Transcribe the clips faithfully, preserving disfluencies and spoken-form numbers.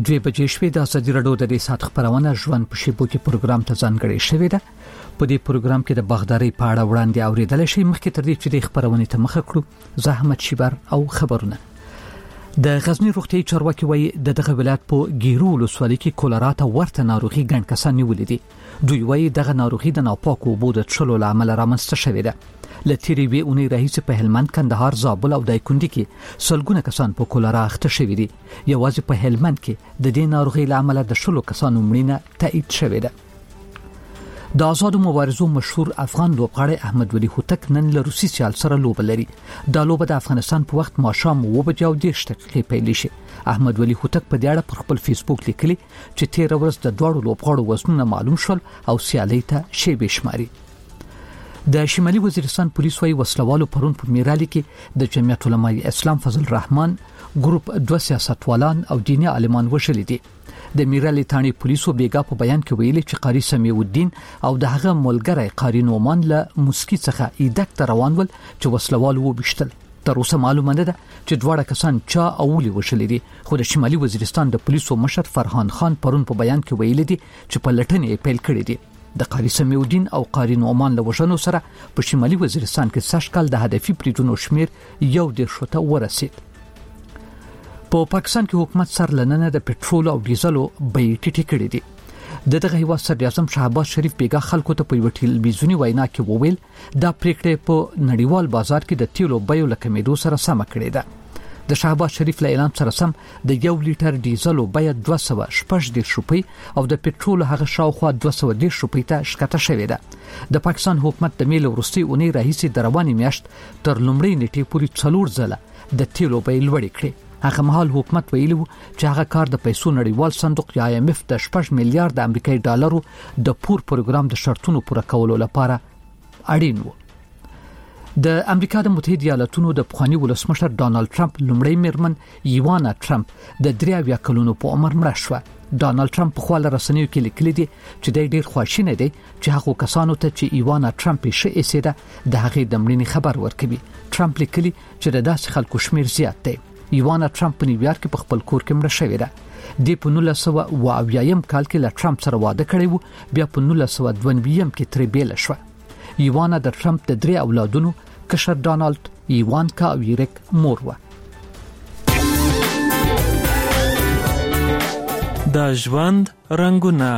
دوی بجې شوې د ازادي راډیو د دې سات خبرونه ژوند په شیبو کې پروګرام ته ځانګړی شوې ده. په دې پروګرام کې د باغداري په اړه وړاندې اوریدل شي. مخکې تر دې چې د خبرونه ته مخه کړو زحمت شیبر او خبرونه. د غزنی روغتي چارواکي وایي د دغه ولایت په ګیرو ولسوالۍ کې کولرا ته ورته ناروغي ګڼ کسان نیولې دي. دوی وایي دغه ناروغي د ناپاکو اوبو د څښلو لامل رامنځته شوې ده. لتیری وی اونې راهیسې په هلمند، کندهار، زابل او دایکنډي کې سلګونه کسان په کولرا اخته شوي دي. یوازې په هلمند کې د دې ناروغي لامل د شلو کسانو مړینه تایید شوې ده. د آزادو مبارزو مشهور افغان لوبغاړی احمد ولی هوتک نن له روسي سیال سره لوبه لري. دا لوبه د افغانستان په وخت ماښام اوه بجې او دېرش دقیقې پیل شي. احمد ولی هوتک په دې اړه پر خپل فیسبوک لیکلي چې تیر ورځ د دوړو لوبغاړو وزنونه معلوم شول او سیالي ته شیبې شماري. د شمالي وزیرستان پولیس وايي وسلوالو پرون په میرالي کې د جمعیت علماء اسلام فضل الرحمن ګروپ دوه سیاستوالان او دیني عالمان وشل دي. د میرالي تانی پولیسو بیګا په بیان کې ویلي چې قاری سمیع الدین او د هغه ملګری قاری نومان له مسکی څخه ایدک ته روان ول چې وسلوالو وبشتل. تر اوسه معلومه نه ده چې دواړه کسان چا اولی وشل دي. خو د شمالي وزیرستان د پولیسو مشر فرحان خان پرون په بیان کې ویلي دي چې په لټنې پیل کړې دي. د قاری سمیع الدین او قاری نومان له وژنو سره په شمالي وزیرستان کې سږ کال د هدفي بریدونو شمیر یو ډیر شته ورسید. په پا پاکستان کې حکومت سر لننه د پټرول او ډیزلو بیې ټیټې کړې دي. د دغه هیواد صدر اعظم شهباز شریف بیګا خلکو ته په یو ټلویزیونی وینا کې وویل دا پریکړه په نړیوال بازار کې د تیلو بیو لکمېدو سره سم کړې ده. د شهباز شریف له اعلان سره سم د یو لیټر ډیزلو بیه دوه سوه شپږ دېرش روپۍ او د پټرول هغه شاوخوا دوه سوه دېرش روپۍ ته ښکته شوې ده. د پاکستان حکومت د میل وروستي اونۍ راهیسې د روانې میاشت تر لومړۍ نیټې پورې څلور ځله د تیلو بیې لوړې کړې. هغه مهال حکومت ویلي و چې هغه کار د پیسو نړیوال صندوق یا آی ایم اف د شپږ میلیارډ امریکایي ډالرو د پور پروګرام د شرطونو پوره کولو لپاره اړین و. د امریکا د متحده ایالاتونو د پخوانی ولسمشر ډانلډ ټرمپ لومړی میرمن ایوانا ټرمپ د درې اویا کلونو په عمر مړه شوه. ډانلډ ټرمپ په خپل رسنیو کې لیکلي دي چې د ډیر خواشینه دی چې هغه کسانو ته چې ایوانا ټرمپ یې شه ایسیده د هغې د مړینې خبر ورکوي. ټرمپ لیکلي چې د داسې خلکو شمیر زیات دی. ایوانا ټرمپ په نیویارک کې په خپل کور کې مړه شوې ده. د په نولس سوه اوه اویایم کال کې له ټرمپ سره واده کړی وو، بیا په نولس سوه دوه نوي کې ترې بیل شو. ایوانا د ټرمپ د درې اولادونو کشر ډانلډ، ایوانکا او ایریک مور و. د ژوند رنگونه.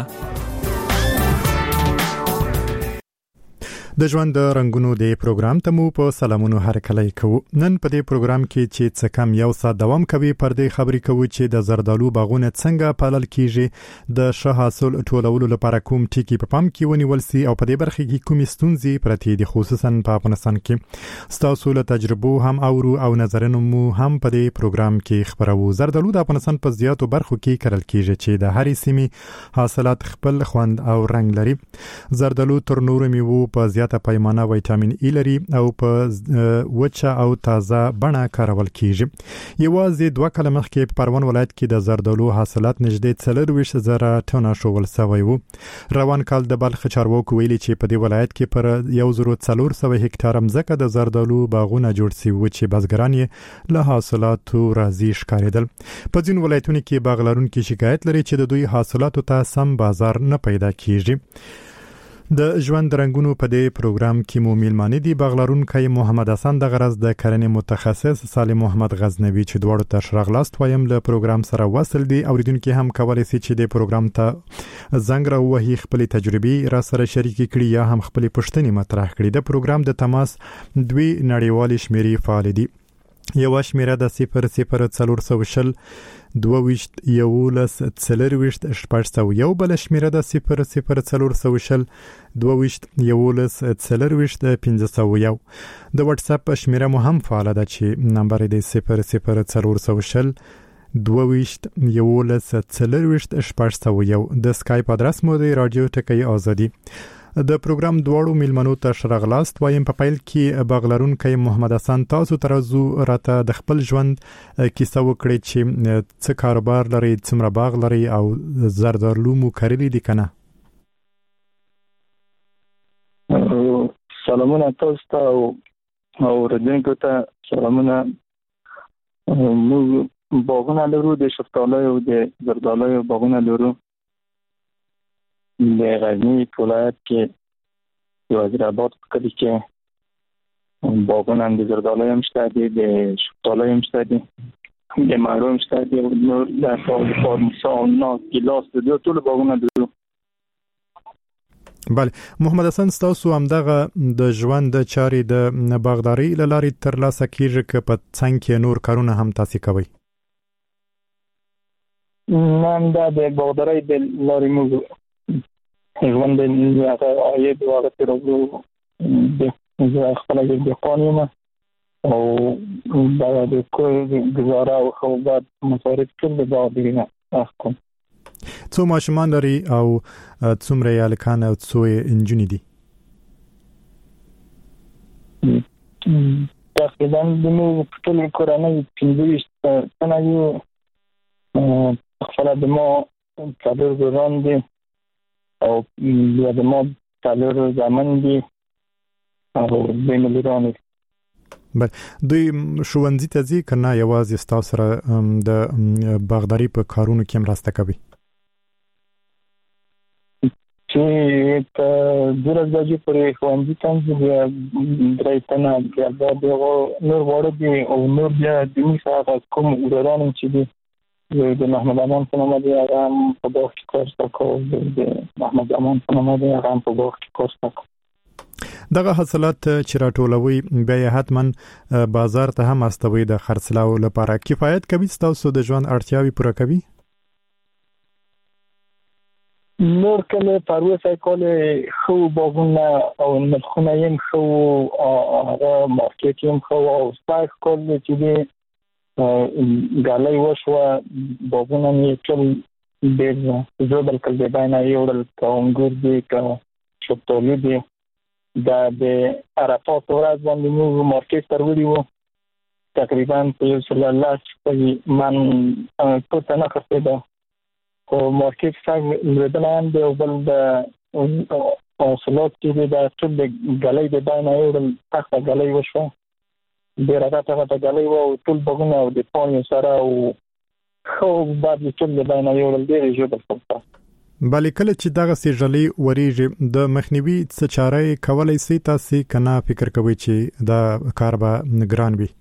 د ژوند رنگونو د پروګرام ته مو په سلامونو هرکلی کوو. نن په دې پروګرام کې چې څه کم یو ساعت دوام کوي پر دې خبرې کوو چې د زردالو باغونه څنګه پالل کیږي، د ښه حاصل ټولولو لپاره کوم ټکي په پام کې ونیول سي او په دې برخه کې کومې ستونزې پرتې دي، خصوصا په افغانستان کې. ستاسو له تجربو هم اورو او نظرونه مو هم په دې پروګرام کې خبرو. زردالو د افغانستان په زیاتو برخو کې کرل کیږي چې د هرې سیمې حاصلات خپل خوند او رنگ لري. زردالو تر نورو میوو په زیات ته پیمانه ویټامین ای لري او په وچه او تازه بڼه کارول کیږي. یوازې دوه کاله مخکې په پروان ولایت کې د زردالو حاصلات نږدې څلورویشت زره ټنه شول سوی وو. روان کال د بلخ چارواکو ویلي چې په دې ولایت کې پر یو زره څلور سوه هکتار مځکه د زردالو باغونه جوړ شوي وو چې بزګران یې له حاصلاتو راضي ښکارېدل. په ځینو ولایتونو کې باغ لرونکي شکایت لري چې د دوی حاصلاتو ته سم بازار نه پیدا کیږي. د ژوند رنگونو په دې پروګرام کې مو میلمانه دي باغلرونکی محمد حسن د غرض د کرنې متخصص سالم محمد غزنوي چې دواړو ته ښه راغلاست وایم. له پروګرام سره وصل دي اوریدونکو هم کولای شي چې د پروګرام ته زنګ راوهي، خپل تجربې را سره شریک کړي یا هم خپل پوښتنې مطرح کړي. د پروګرام د تماس دوی نړیوال شمیرې فعال دي. یو شمیره د صفر صفر څلور سوه شل دوه ویشت یولس څلرویشت شپږ سوه یو، بل شمیره د صفر صفر څلور سوه شل دوه ویشت یولس څلرویشت پنځه سوه یو. د واتس اپ شمیره مو هم فعال ده چې نمبر یې صفر صفر څلور سوه شل دوه ویشت یولس څلرویشت شپږ سوه یو. د سکایپ ادرس مو د رادیو ټکی آزادي. د پروګرام دواړو میلمنو ته ښه راغلاست وایم. په پیل کې باغلرونکی محمد حسن تاسو ترازو راته د خپل ژوند کیسه وکړئ چې څه کاروبار لري، څومره باغ لري او زردالو مو کرلي دي کنه؟ سلامونه تاسو ته او اوریدونکو ته سلامونه. موږ باغونه لرو، د شفتالو او د زردالو باغونه لرو. د غزنی ولایت کې د وزیر آباد په کلی کې باغونه د زردالو هم شته دي، د شفتالو هم شته دي، د مڼو هم شته دي، نور د فارمیسا او ناز ګیلاس د دوه ټول باغونه لرو. بله محمد حسن، تاسو هم دغه د ژوند د چارې د باغداري له لارې ترلاسه کیږي که په څنګ کې نور کارونه هم تاسو کوي؟ نن دا د باغداري د لارې موږ ژوند د هغه عاید او هغه ترورو د خپل د قانون او دا د کور گزاره او خوبات مصارف ټول د باغداري نه اخلم. څو ماشومان لري او څومره یې هلکان او څو یې نجونې دي؟ تقریبا د موږ ټول کورنۍ پنځه ویشت تنه یو. خپل د ما څلور وران دي او بیا د ما څلور زامن دي او دوی مليران دي. بله دوی ښوونځي ته ځي که نه یوازې ستاسو سره د باغداري په کارونو کې مرسته کوي؟ چې په دولس بجې پورې ښوونځي ته ځي، بیا درې تنه بیا د نور واړه دي او نور بیا دیني ساعت کوم وران چې دي د محمد امان په نامه دی، هغه هم په باغ کې کار کوي. د محمد امان په نامه دی، هغه هم په باغ کې کار کوي. دغه حاصلات چې راټولوي بیا یې حتما بازار ته هم استوي د خرڅلاو لپاره. کفایت کوي تاسو د ژوند اړتیاوې پوره کوي؟ نور کله پروسه کوله خو باغونه او نرخونه یې خو هغه مارکیټ یې خو او سپایک کوله چې دی غالۍ وشو باغونه یې ټول ډېر زړه بلکې د باندې یو ډول کونګور دی که شفتالو دی. دا د عرفات ورځ باندې موږ مارکیټ ته وړي وو، تقریبا په یو سل الله په من په تنه خرڅېده او مارکیټ څنګه لري د بل د حاصلات چې د ټول د غالۍ د باندې یو ډول تخته غالۍ وشو، ډېر راته راته غالۍ وو ټول باغونه او د پانی سره او خو بعد ټول د باندې یو ډول ډېر ژوبل څه. بلې کله چې دغه سیجلې وریږي د مخنیوي څه چاره کولای شي تاسو کنه فکر کوئ چې دا کار به ګران وي؟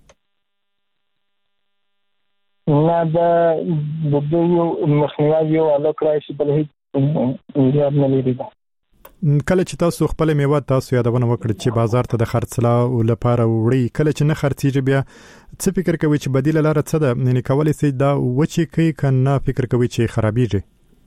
نه دا د یو مخنیوي یو الک راشي بل هیڅ یاد نه لري. کله چې تاسو خپل میوه تاسو یادونه وکړه چې بازار ته د خرڅلاو لپاره وړي، کله چې نه خرڅیږي بیا څه فکر کوئ چې بدیل لاره څه ده؟ یعنی کولای شي دا وچی کوي کنه فکر کوئ چې خرابېږي؟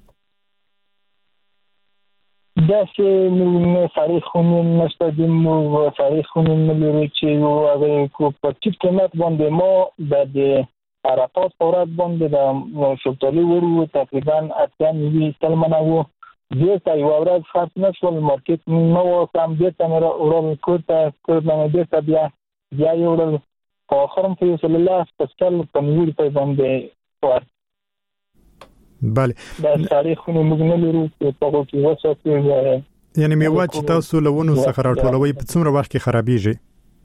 دا چې نو تاریخونه نشته دي، نو تاریخونه نه لري چې یو هغه کو په ټیټ قیمت باندې مو د عرفات فورات باندې د شفتالو ورو تقریبا اتیا نیوي سلمانه وو. دې ته یو ورځ خاص نشول مارکیټ نو سم دې ته مې اورل کوته کوته دې ته بیا بیا یو ورځ په اخرم په صلی الله سپیشل پنځور په باندې ور. بله دا تاریخونه موږ نه لرو چې په کې وساتو. یعنی میوه چې تاسو لونو څخه راټولوي په څومره وخت کې خرابېږي؟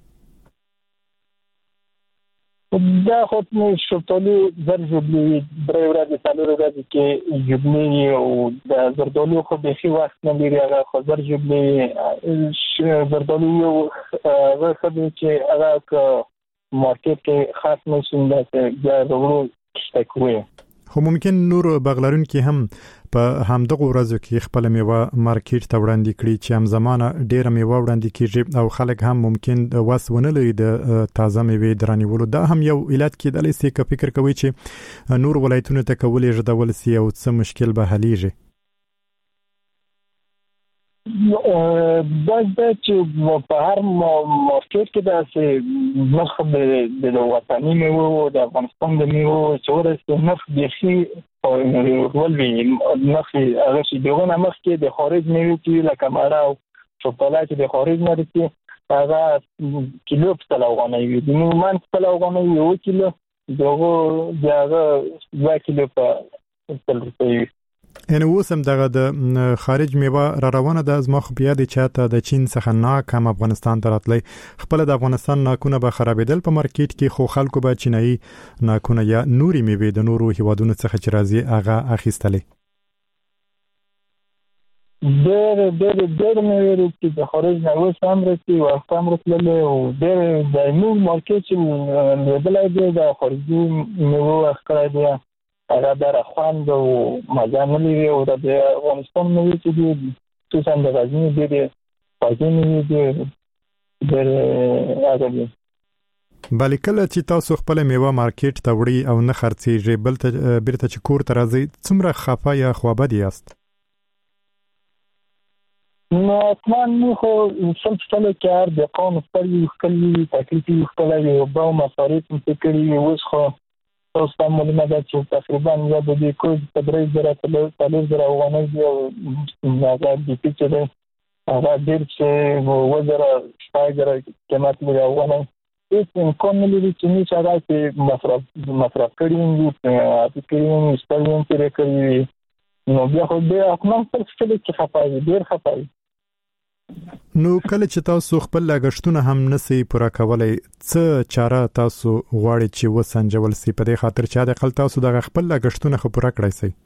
دا خو نو شفتالو زر جوړي درې ورځې څلور ورځې کې جوړي او د زردالو خو به شي وخت نه لري، هغه خو زر جوړي زردالو یو هغه چې هغه مارکیټ کې خاص نه شونده چې دا ورو شتکوي. خو ممکن نور بغلارونکو هم په همدغه ورځو کې خپل میوه مارکیټ ته وړاندې کړي چې هم زمانه ډیره میوه وړاندې کیږي او خلک هم ممکن وسونه لري د تازه میوه درانیولو. دا هم یو علت کېدلی شي که فکر کوي چې نور ولایتونو ته کولې ژدول سي او څه مشکل به حلیږي؟ دا چې په هر مارکیټ کې دا چې نرخ د وطني میوه او د افغانستان د میوه چې ورسته نرخ د شي او ولوي نرخ هغه چې دغه نرخ کې د خارج میوه کې لکه مړه او شوکولاته د خارج نه دي هغه کیلو په تلوغانه وي د من په تلوغانه یو کیلو دغه دغه دوه کیلو په تل ان اوسم دغه د خارج میوه را روانه د ازما خو بیا د چاته د چین څخه ناکام افغانستان ته راتلی خپل د افغانستان ناکونه به خرابېدل په مارکیټ کې خو خلکو به چینایي ناکونه یا نوري میوه د نورو هیوادونو څخه چې راځي هغه اخیستلې. ډېر ډېر ډېر میوه چې د خارج نه وسام راځي او هم راتللی او ډېر د نور مارکیټ چې لیدلای دی د خارجي میوه ښکاري دی هغه در خوند او مزه نه لري او د افغانستان میوه چې دی خصوصا د غزني ډېر پاکې میوه دی ډېر هغه دی. بلې کله چې تاسو خپل میوه مارکیټ ته وړي او نه خرڅېږي بل ته بیرته چې کور ته راځي څومره خفه یا خوابدي یاست؟ نو اتمان مو خو څل څل کار د قانون پر یو کلی تکلیف یو کلی او با مصارف متکړي اوس خو تاسو ته معلومه ده چې تقریبا یا د دې کوز په درې زره تلل زره ونه دی او هغه د پیچ ده هغه ډېر چې وزره شپږ زره قیمت لري ونه هیڅ امکان نه لري چې نه شاګه چې مصرف مصرف کړي وي چې کړي استعمال کړي کوي نو بیا خو د خپل پر څه کې خپای ډېر خپای. نو کله چې تاسو خپل لګښتونه هم نسي پوره کولای څه چاره تاسو غواړئ چې وسنجول سي په دې خاطر چې د خپل تاسو د خپل لګښتونه خو پوره کړئ سي؟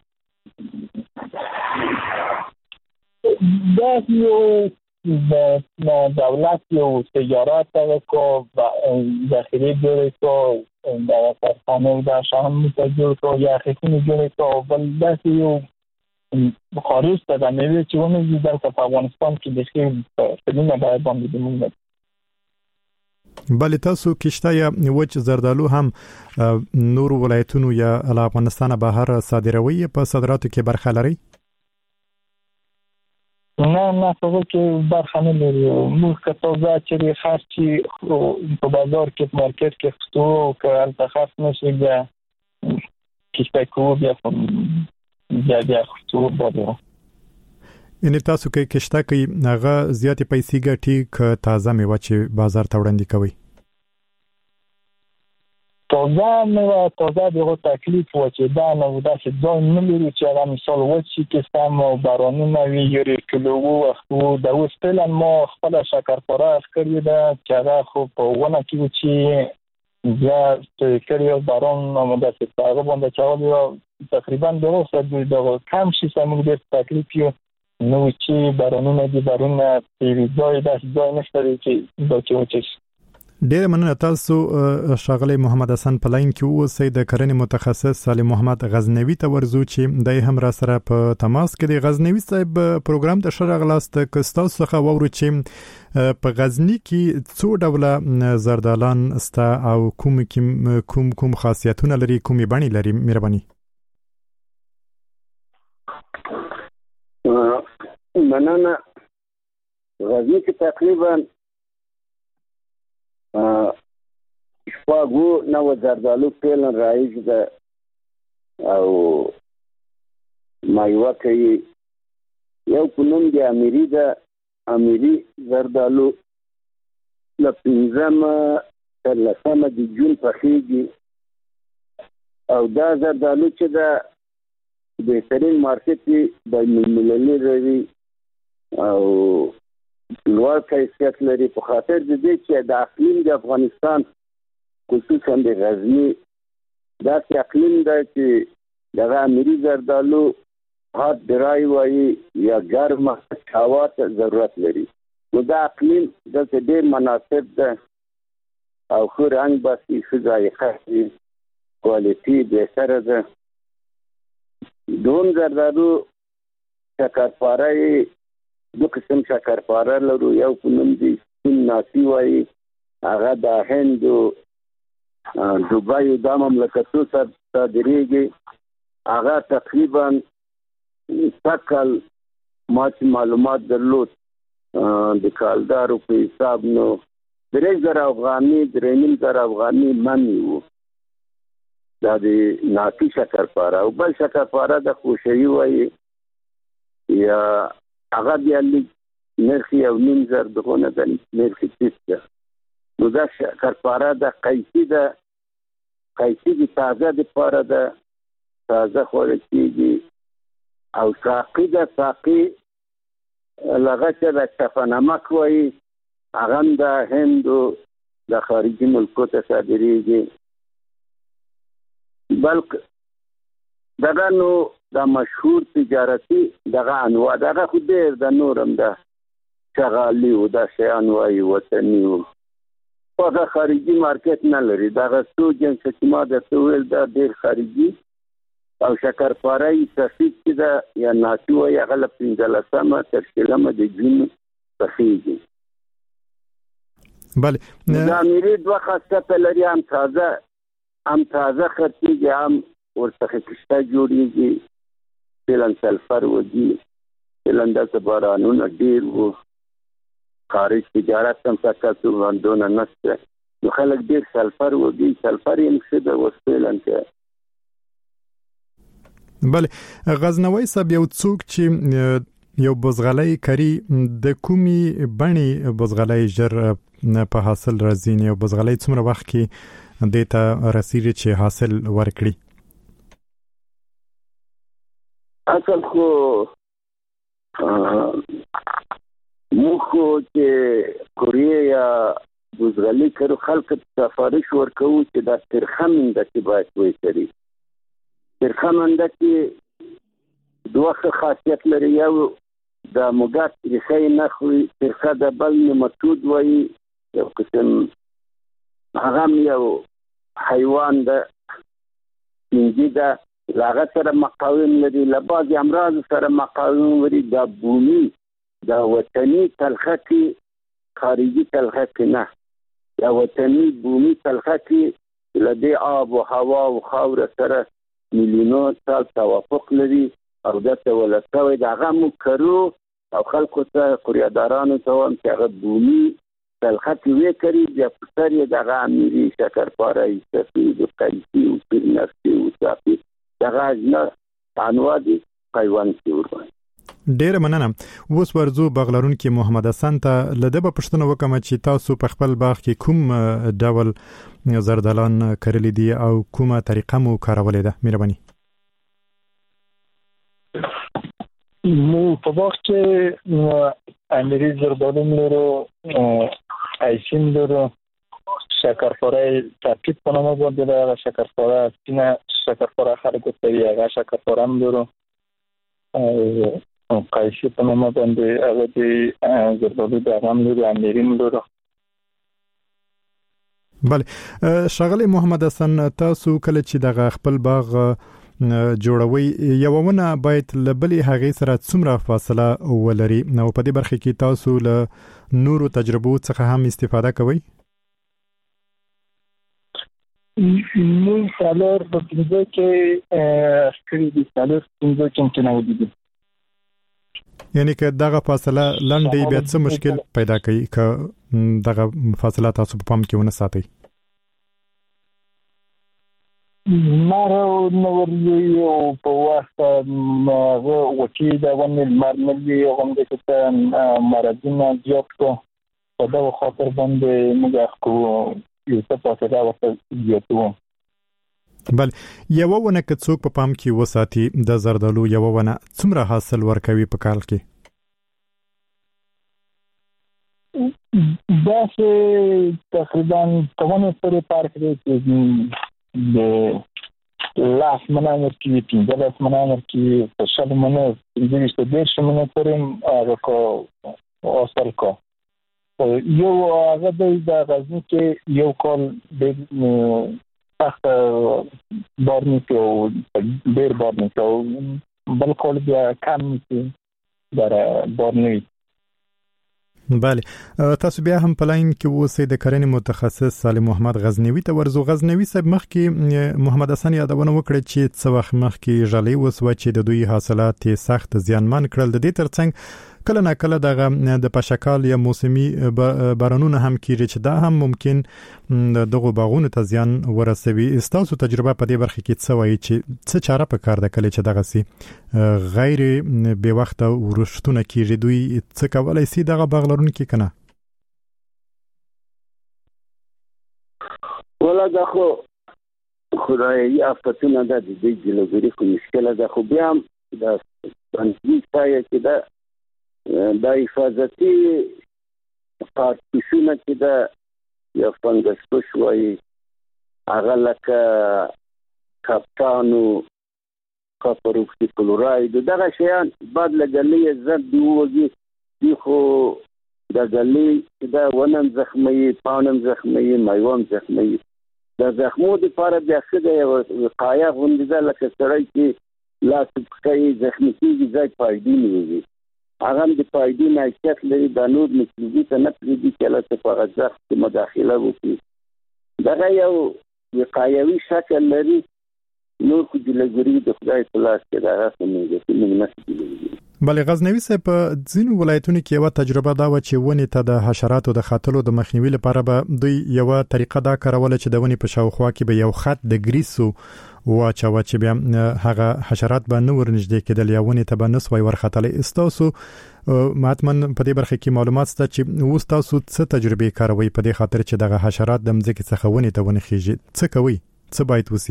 دا یو د دولت یو تجارت هغه کو داخلي جوړې کو د کارخانو د شام متجر کو یا خصوصي جوړې کو بل داسې یو خارج ته د میوه چې ونه دي دلته په افغانستان کې د خیر په دې نه باید باندې موږ. بلې تاسو کشته یا وچ زردالو هم نور ولایتونو یا افغانستان بهر صادروي په صادراتو کې برخه لري؟ نه نه څه کې برخه نه لري. موږ که تازه چې خرڅي په بازار کې مارکیټ کې خستو او که البته خرڅ نشي بیا کشته کوو بیا بیا بیا خصو بده. ان تاسو کې کشته کې هغه زیاتې پیسې ګټي ک تازه میوه چې بازار ته وړاندې کوي؟ تازه میوه تازه دغه تکلیف و چې دا نو داسې ځای نه لري چې هغه مثال وچی کې سم او بارانونه وي یوري کلو وو د اوس فعلا ما خپل شکرپاره کړی دا چې هغه خو په ونه کې چې بیا چې کړیو باران نو داسې هغه باندې چاول تقریبا درسته د کم شي سمو د تکلیف یو نو چې بارانونه دي بارانونه په ځای داسې ځای نشته چې دا چې وچی. ډېر مننه تاسو شاغلی محمد حسن پلاین کې اوسئ د کرنې متخصص سالم محمد غزنوي ته ورزو چې دای هم را سره په تماس کې دی. غزنوي صاحب پروګرام ته شرغلاست کستاو څخه وورو چې په غزنی کې څو ډوله زردالان ستا او کوم کوم کوم خاصیتونه لري کومې بڼې لري مهرباني؟ مننه. غزنی کې تقریبا شپږو نو زردالو پیلن رایج ده او مایوه کوي. یو پنوم دی امیری ده امیری زردالو له پنځمه تر لسمه د جون پخېږي او دا زردالو چې ده بهترین مارکیټ د ملي لري او لوړ کیفیت لري په خاطر د دې چې د اقلیم د افغانستان خصوصا د غزنی دا اقلیم ده چې د امیری زردالو هات درای وایي یا ګرمه هوا ته ضرورت لري نو دا اقلیم د ډېر مناسب ده او خو رنګ باسي ښه ذایقه لري کوالټي بهتره ده. دوم زردالو شکرپاره دو قسم شکرپاره لرو. یو په نوم دی سپین ناسي وایي هغه د هند او دوبۍ دا مملکتو سره صادریږي. هغه تقریبا سکل ما چې معلومات درلود د کالدارو په حساب نو درې زره افغاني درې نیم زره افغاني منی وو دا د ناسي شکرپاره. او بل شکرپاره د خوشوي وایي یا هغه بیا لیک نرخي او نیم زر دغونه د نرخي تیس ده. نو دا شکرپاره د قیسی ده. قیسی د تازه د پاره ده تازه خوړل کېږي او ساقي د ساقي لغه چې د شفنمک وایي هغه د هندو د خارجي ملکو ته صادریږي. بلکې دغه نو د مشهور تجارتي دغه انواع دغه خو ډېر د نورم د شغالي او د شیان وایي وطني و هغه خارجي مارکیټ نه لري. دغه څو جنس چې ما درته وویل دا ډېر خارجي او شکرپاره سفید چې ده یا ناتي وایي هغه له پنځلسمه تر شلمه د جون پخېږي. بله د امیري دوه خاصیته لري، هم تازه هم تازه خرڅېږي، هم ورڅخه کشته جوړېږي. فعلا سلفر وږي، فعلا دلته بارانونه ډېر وو، خارج تجارت هم سکه دونه نشته، نو خلک ډېر سلفر وږي. سلفر یې ښه ده اوس فعلا کې. بله غزنوي صاحب یو څوک چې یو بزغلۍ کری د کومي بڼي بزغلۍ ژر په حاصل راځي، یو بزغلۍ څومره وخت کې دیتا رسیږي چې حاصل ورکړي؟ اصل خو موږ چې کوریا یا بزغلۍ کرو خلک سفارش ورکوو چې دا ترخه منده کې باید وکړي. ترخه منده کې دوه خاصیت لري، یو د موږک ریښه نه خوري، ترخه د بل نمتود وایي، یو قسم هغه یو حیوان ده سپینجي ده، له هغه سره مقاوم لري، له بعضې امراضو سره مقاوم لري. دا بومي دا وطني تلخه کې خارجي تلخه کې نه، دا وطني بومي تلخه کې له دې آب و هوا او خاوره سره میلیونو سال توافق لري او دته ولسوي د هغه موږ کرو او خلکو ته قریادارانو ته وایم چې هغه بومي تلخه کې وکړي. بیا په سر یې دغه امیري شکرپاره سفید او قیسي او پیرنفسي او صافي دغه اجناس انواع دي پیوند کې ورغلي. ډېره مننه. اوس ورځو باغلرونکي محمد حسن ته له ده به پوښتنه وکړم چې تاسو په خپل باغ کې کوم ډول زردالان کرلی دي او کومه طریقه مو کارولې ده؟ مهرباني. مو په باغ کې امیري زردالو لرو، ایسین لرو، شکرپاره ترکیب په نامه باندې ده، شکرپاره سپینه شکرپاره خلکو ته وایي، هغه شکرپاره هم لرو، او قیسی په نامه باندې هغه د زردالو د هغه هم لرو، امیري هم لرو. بله ښاغلی محمد حسن، تاسو کله چې دغه خپل باغ جوړوي یو ونه باید له بلې هغې سره څومره فاصله ولري، نو په دې برخه کې تاسو له نورو تجربو څخه هم استفاده کوئ؟ مون سالور په پنځه کې کړي دي، سالور پنځه کې امکان ودی. یعنی که دغه فاصله لنډه بیا څه مشکل پیدا کوي که دغه فاصله تاسو په پام کې ونه ساتئ؟ مارو نوري او په واسطه هغه وکی دا ونه مرملي هم د څه مرادونه زیات کو په دا خاطر باندې موږ کو یو څه فاصله ورته زیاتو. بل یو ونه که څوک په پام کې وساتي د زردالو یو ونه څومره حاصل ورکوي په کال کې؟ دا چې تقریبا کومه پرې پارک دی چې د لاس منامر کې پنځه لاس منامر کې په شل منو پنځه ته ډېر شمنه پرم هغه کو اصل کو یو هغه د غزنی کې یو کال د تخت بارنی کې ډېر بارنی کې بل کال بیا کم کې در بارنی. بله تاسو بیا هم پلاین کې اوسئ د کرنې متخصص سالم محمد غزنوي ته ورزو. غزنوي صاحب مخکې محمد حسن یادونه وکړه چې څه وخت مخکې ژلۍ وسوه چې د دوی حاصلات سخت زیانمن کړل. د دې ترڅنګ کله نه کله دغه د پشکال یا موسمي بارانونه هم کیږي چې دا هم ممکن دغه باغونو ته زیان ورسوي. تاسو تجربه په دې برخه کې څه وایي چې څه چاره پکار ده کله چې دغه سي غیر به وخت ورشتونه کیږي؟ دوی څه کولای شي دغه باغلرونکي کنه؟ ولا دا خو خدای افتونه ده د دې جلوګری خو مشکله ده، خو بیا د باندې ځای چې دا د حفاظتي کارتوشونه چې دا یو فنګس شوی هغه لکه کاپټانو کاپر اوکسي کلوراید دغه شیان بعد لګلې زړه دیوږي دی خو د غلې دا ونم زخمي پاونم زخمي مایوم زخمي د زخمو د لپاره بیا څه دی وقایه غونډه لکه سړی چې لاس کوي زخمي کیږي ځای پایدي نیږي هغه د پایدي نشټ لري د نور مکروبي ته نه پریږدي چې له څه ځخ مداخله وکړي دا یو وقایوي شکل لري نور خو د لګوري د خدای په لاس کې دا راځي چې موږ نه ستړي بلې غزنوي صاحب په ځینو ولایتونو کې یو تجربه دا و چې ونې ته د حشراتو د خاتلو د مخنیوي لپاره به دوی یو طریقه دا کارول چې د ونې په شاوخوا کې به یو خط د ګریسو واچو چې بیا هغه حشرات به نه ورنږدې کېدل یا ونې ته به نسوي ورختلې استاسو ماتمن په دې برخه کې معلومات ست چې وستاسو څه تجربه کاروي په دې خاطر چې دغه حشرات د مځکې څخه ونې ته ونه خيږي څه کوي څه باید وسی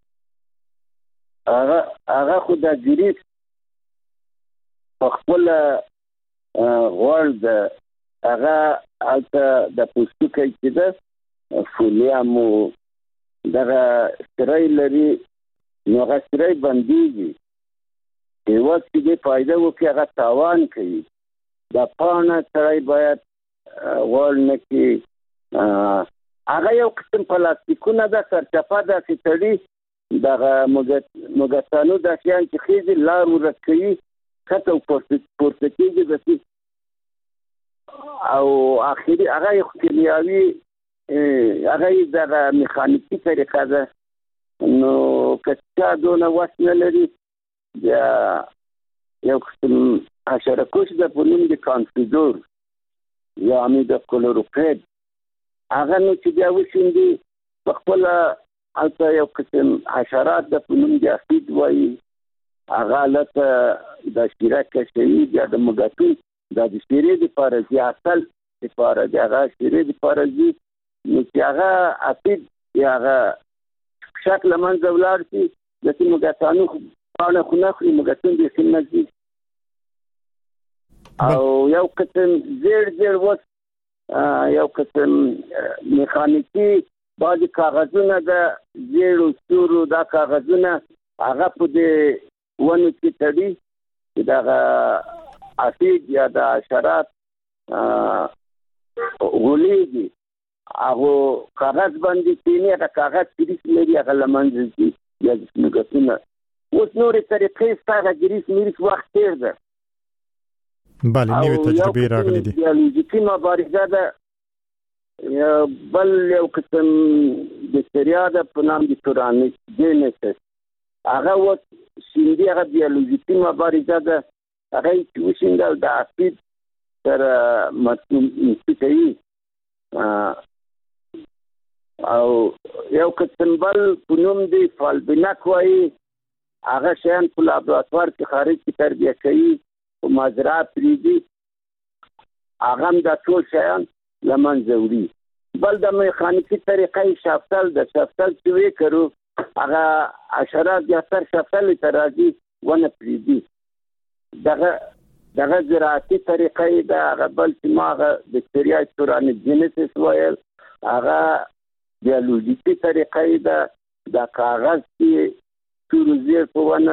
هغه هغه خو د ګریس په خپل غوړ د هغه الته د پوستکي چې د فولیامو دغه سرای لري نو هغه سرای بنديږي د وخت کې فائدہ وکړي هغه تاوان کوي د پانه سرای باید غوړ نه کې هغه یو قسم پلاستیکونه د سرچپه د سټړي دغه مګتانو د شیان چې خېږي لار ورکوي کته پورته کېږي د او اخیری هغه یو کیمیاوي هغه د میخانیکي طریقه ده نو کچا دونه وسنه لري یا یو قسم حشره کش د پونم د کانفیزور یا امید کلوروپید هغه نو چې بیا وشوندي په خپل البته یو قسم حشرات د پونم د اسید وایي هغه لته د شیرکه شوی یا د مګاتو د شیرې د پارځي اصل د پارځي هغه شیرې د پارځي نو چې هغه اسید یا هغه شکل منځ ولر شي د مګاتانو پاڼه خو نه خوري مګاتون د سیمنځي او یو قسم زیر زیر وس یو قسم میخانیکی بعضی کاغذونه د زیرو سورو دا کاغذونه هغه په دې ونه کې تړي چې دا اسید یا د حشرات غولېږي هغه کاغذ باندې کینی دا کاغذ کریس لري هغه لمنځي یا د سمګتونه اوس نورې طریقې ستاسو ګریس میرس وخت تیر ده بله نوې تجربې راغلي دي بیولوژیکي مبارزه ده بل یو قسم د سریا د په نام د تورانیس جینیسس هغه و شیندي هغه بیولوژیکي مبارزه ده هغه چې وشیندل د اسید تر متومسي او یو قسم بل په نوم دی فالبیناک وایي هغه شیان په لابراتوار کې خارج کې تربیه کوي او مزرعه پریږدي هغه هم د ټول شیان لمنځه وړي بل د میخانیکي طریقې شافتل د شافتل چې وی کړو هغه حشرات یا تر شافتل ته راځي ونه پریږدي دغه دغه زراعتي طریقې د هغه بل چې ماغه د سریا تورانیس جینیسس وایل هغه بیولوژیکي طریقې د د کاغذ کې تورزیر په ونه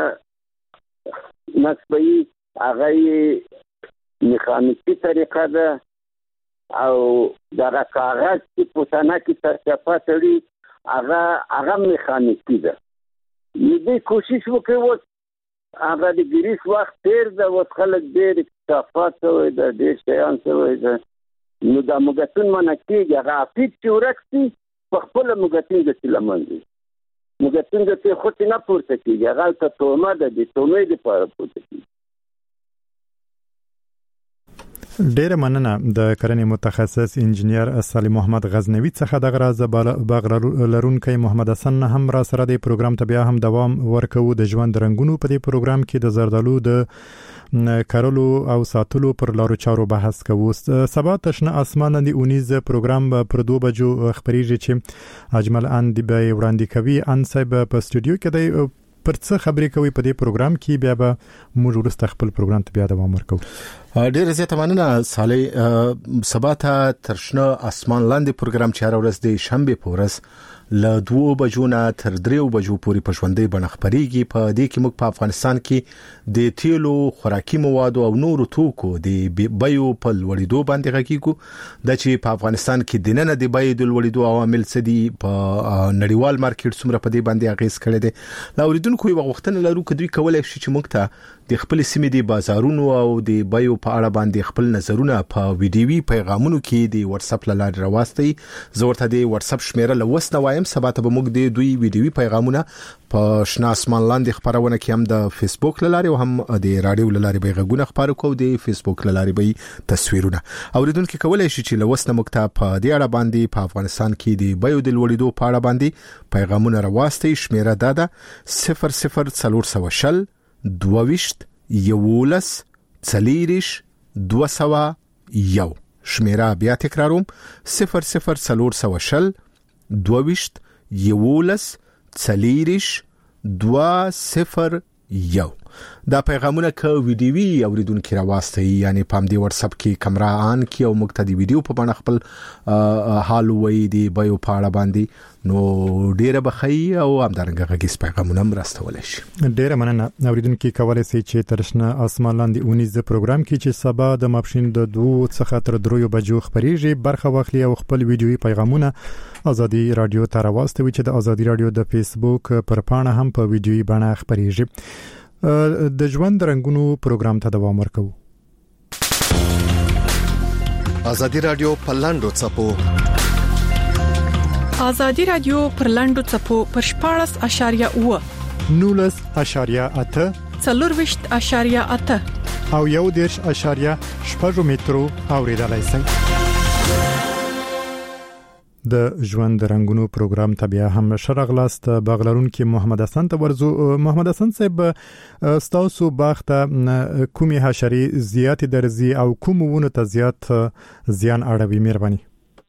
نسبي هغه میخانیکي طریقه ده او دا کاغذ چې په ثانه کې سرچپه تړي هغه هغه میخانیکي ده دې کوشش وکړو هغه د ګریس وخت تیر ده وخت خلک ډېر اکتفاء کوي د دې شیان کوي نو دا مګتون منکي هغه اپیټ چې ورکسي په خپل مګتون د سلمانځي مګتون د څه خو نه پورته کیږي هغه ته تومه ده د تومې د پاره پورته کیږي ډیره مننه د کرنې متخصص انجنیر سالم محمد غزنوي څخه د غراز باغ لرونکي محمد حسن هم را سره د پروګرام ته بیا هم دوام ورکوي د ژوند رنگونو په دې پروګرام کې د زردالو د کارولو او ساتلو پر لارو چارو بحث کوو سبا تشنه اسمان د اونیز پروګرام پر دوه بجو خبريږي چې اجمل اند به وړاندې کوي ان صاحب په استودیو کې د پر څه خبرې کوي په دې پروګرام کې بیا به موږ ورسته خپل پروګرام ته بیا دوام ورکوو. ډیر زیاته مننه صالح. سبا ته ترشنه اسمان لاندې پروګرام چې هر ورځ د شنبه په ورځ له دوه بجو نه تر درې بجو پورې په ژوندۍ بڼه خبريږي. په دې کې موږ په افغانستان کې د تیلو، خوراکي موادو او نورو توکو د بیو په لوړېدو باندې غږیږو. د چې په افغانستان کې د نن د بیو د لوړېدو عوامل څه دي، په نړیوال مارکیټ څومره په دې باندې اغیز کړی دی. لا اوریدونکو یو وختونه لرو کدوې کولای شي چې موږ ته د خپل سیمې د بازارونو او د بیو په اړه باندې خپل نظرونه په ویډیوي پیغامونو کې د واتس اپ لارې راوستي. زه ورته د واتس اپ شمیره لوسنه وایم. سبا ته به موږ د دوی ویډیوي پیغامونه په شنا اسمان لاندې خبرونه کې هم د فیسبوک لارې او هم د رادیو لارې به غږونه خبرو کوو، د فیسبوک لارې به تصویرونه. اوریدونکو کولای شي چې لوسنه موږ ته په دې اړه باندې په افغانستان کې د بیو د لوړېدو په اړه باندې پیغامونه راوستي. شمیره دا ده صفر صفر څلور سوه شل دوويشت یولس څلېریش دوه سوه یو. شمیره بیا تکراروم صفر صفر څلور سوه شل دوويشت یولس څلېریش دوه صفر یو. دا پیغامونه که ویډیوي اوریدونکو راوستي، یعنی په دې واتس اپ کې کیمرا آن کی او موږ ته د ویډیو په بڼه خپل حال وې دی بیو په اړه باندې نو ډیره بخي او همدارنګه غږیز پیغامونه مرستول شي. ډیره مننه. اوریدونکو کولای شي چې ترشنه اسمان لاندې اونیز پروګرام کې چې سبا د ماپښین د دوه څخه تر درې بجو خبريږي برخه واخلي او خپل ویډیوي پیغامونه ازادي رادیو ته راوستوي چې د ازادي رادیو د فیسبوک پر پاڼه هم په ویډیوي بڼه خبريږي. د ژوند رنگونو پروګرام ته دوام ورکوو. ازادي رادیو په لاندو چپو ازادي رادیو پر لاندو چپو پر شپاړس اشاریه اوه نولس اشاریه اته څلورويشت اشاریه اته او یو دیرش اشاریه شپږ مترو اوریدلای شئ. د ژوند رنگونو پروګرام ته بیا هم شرغلاست بغلرون کې محمد حسن ته ورزو. محمد حسن صاحب ستاسو باغ ته کومي حشري زیات درزي او کوم ونه ته زیات زیان اړوي؟ مهرباني.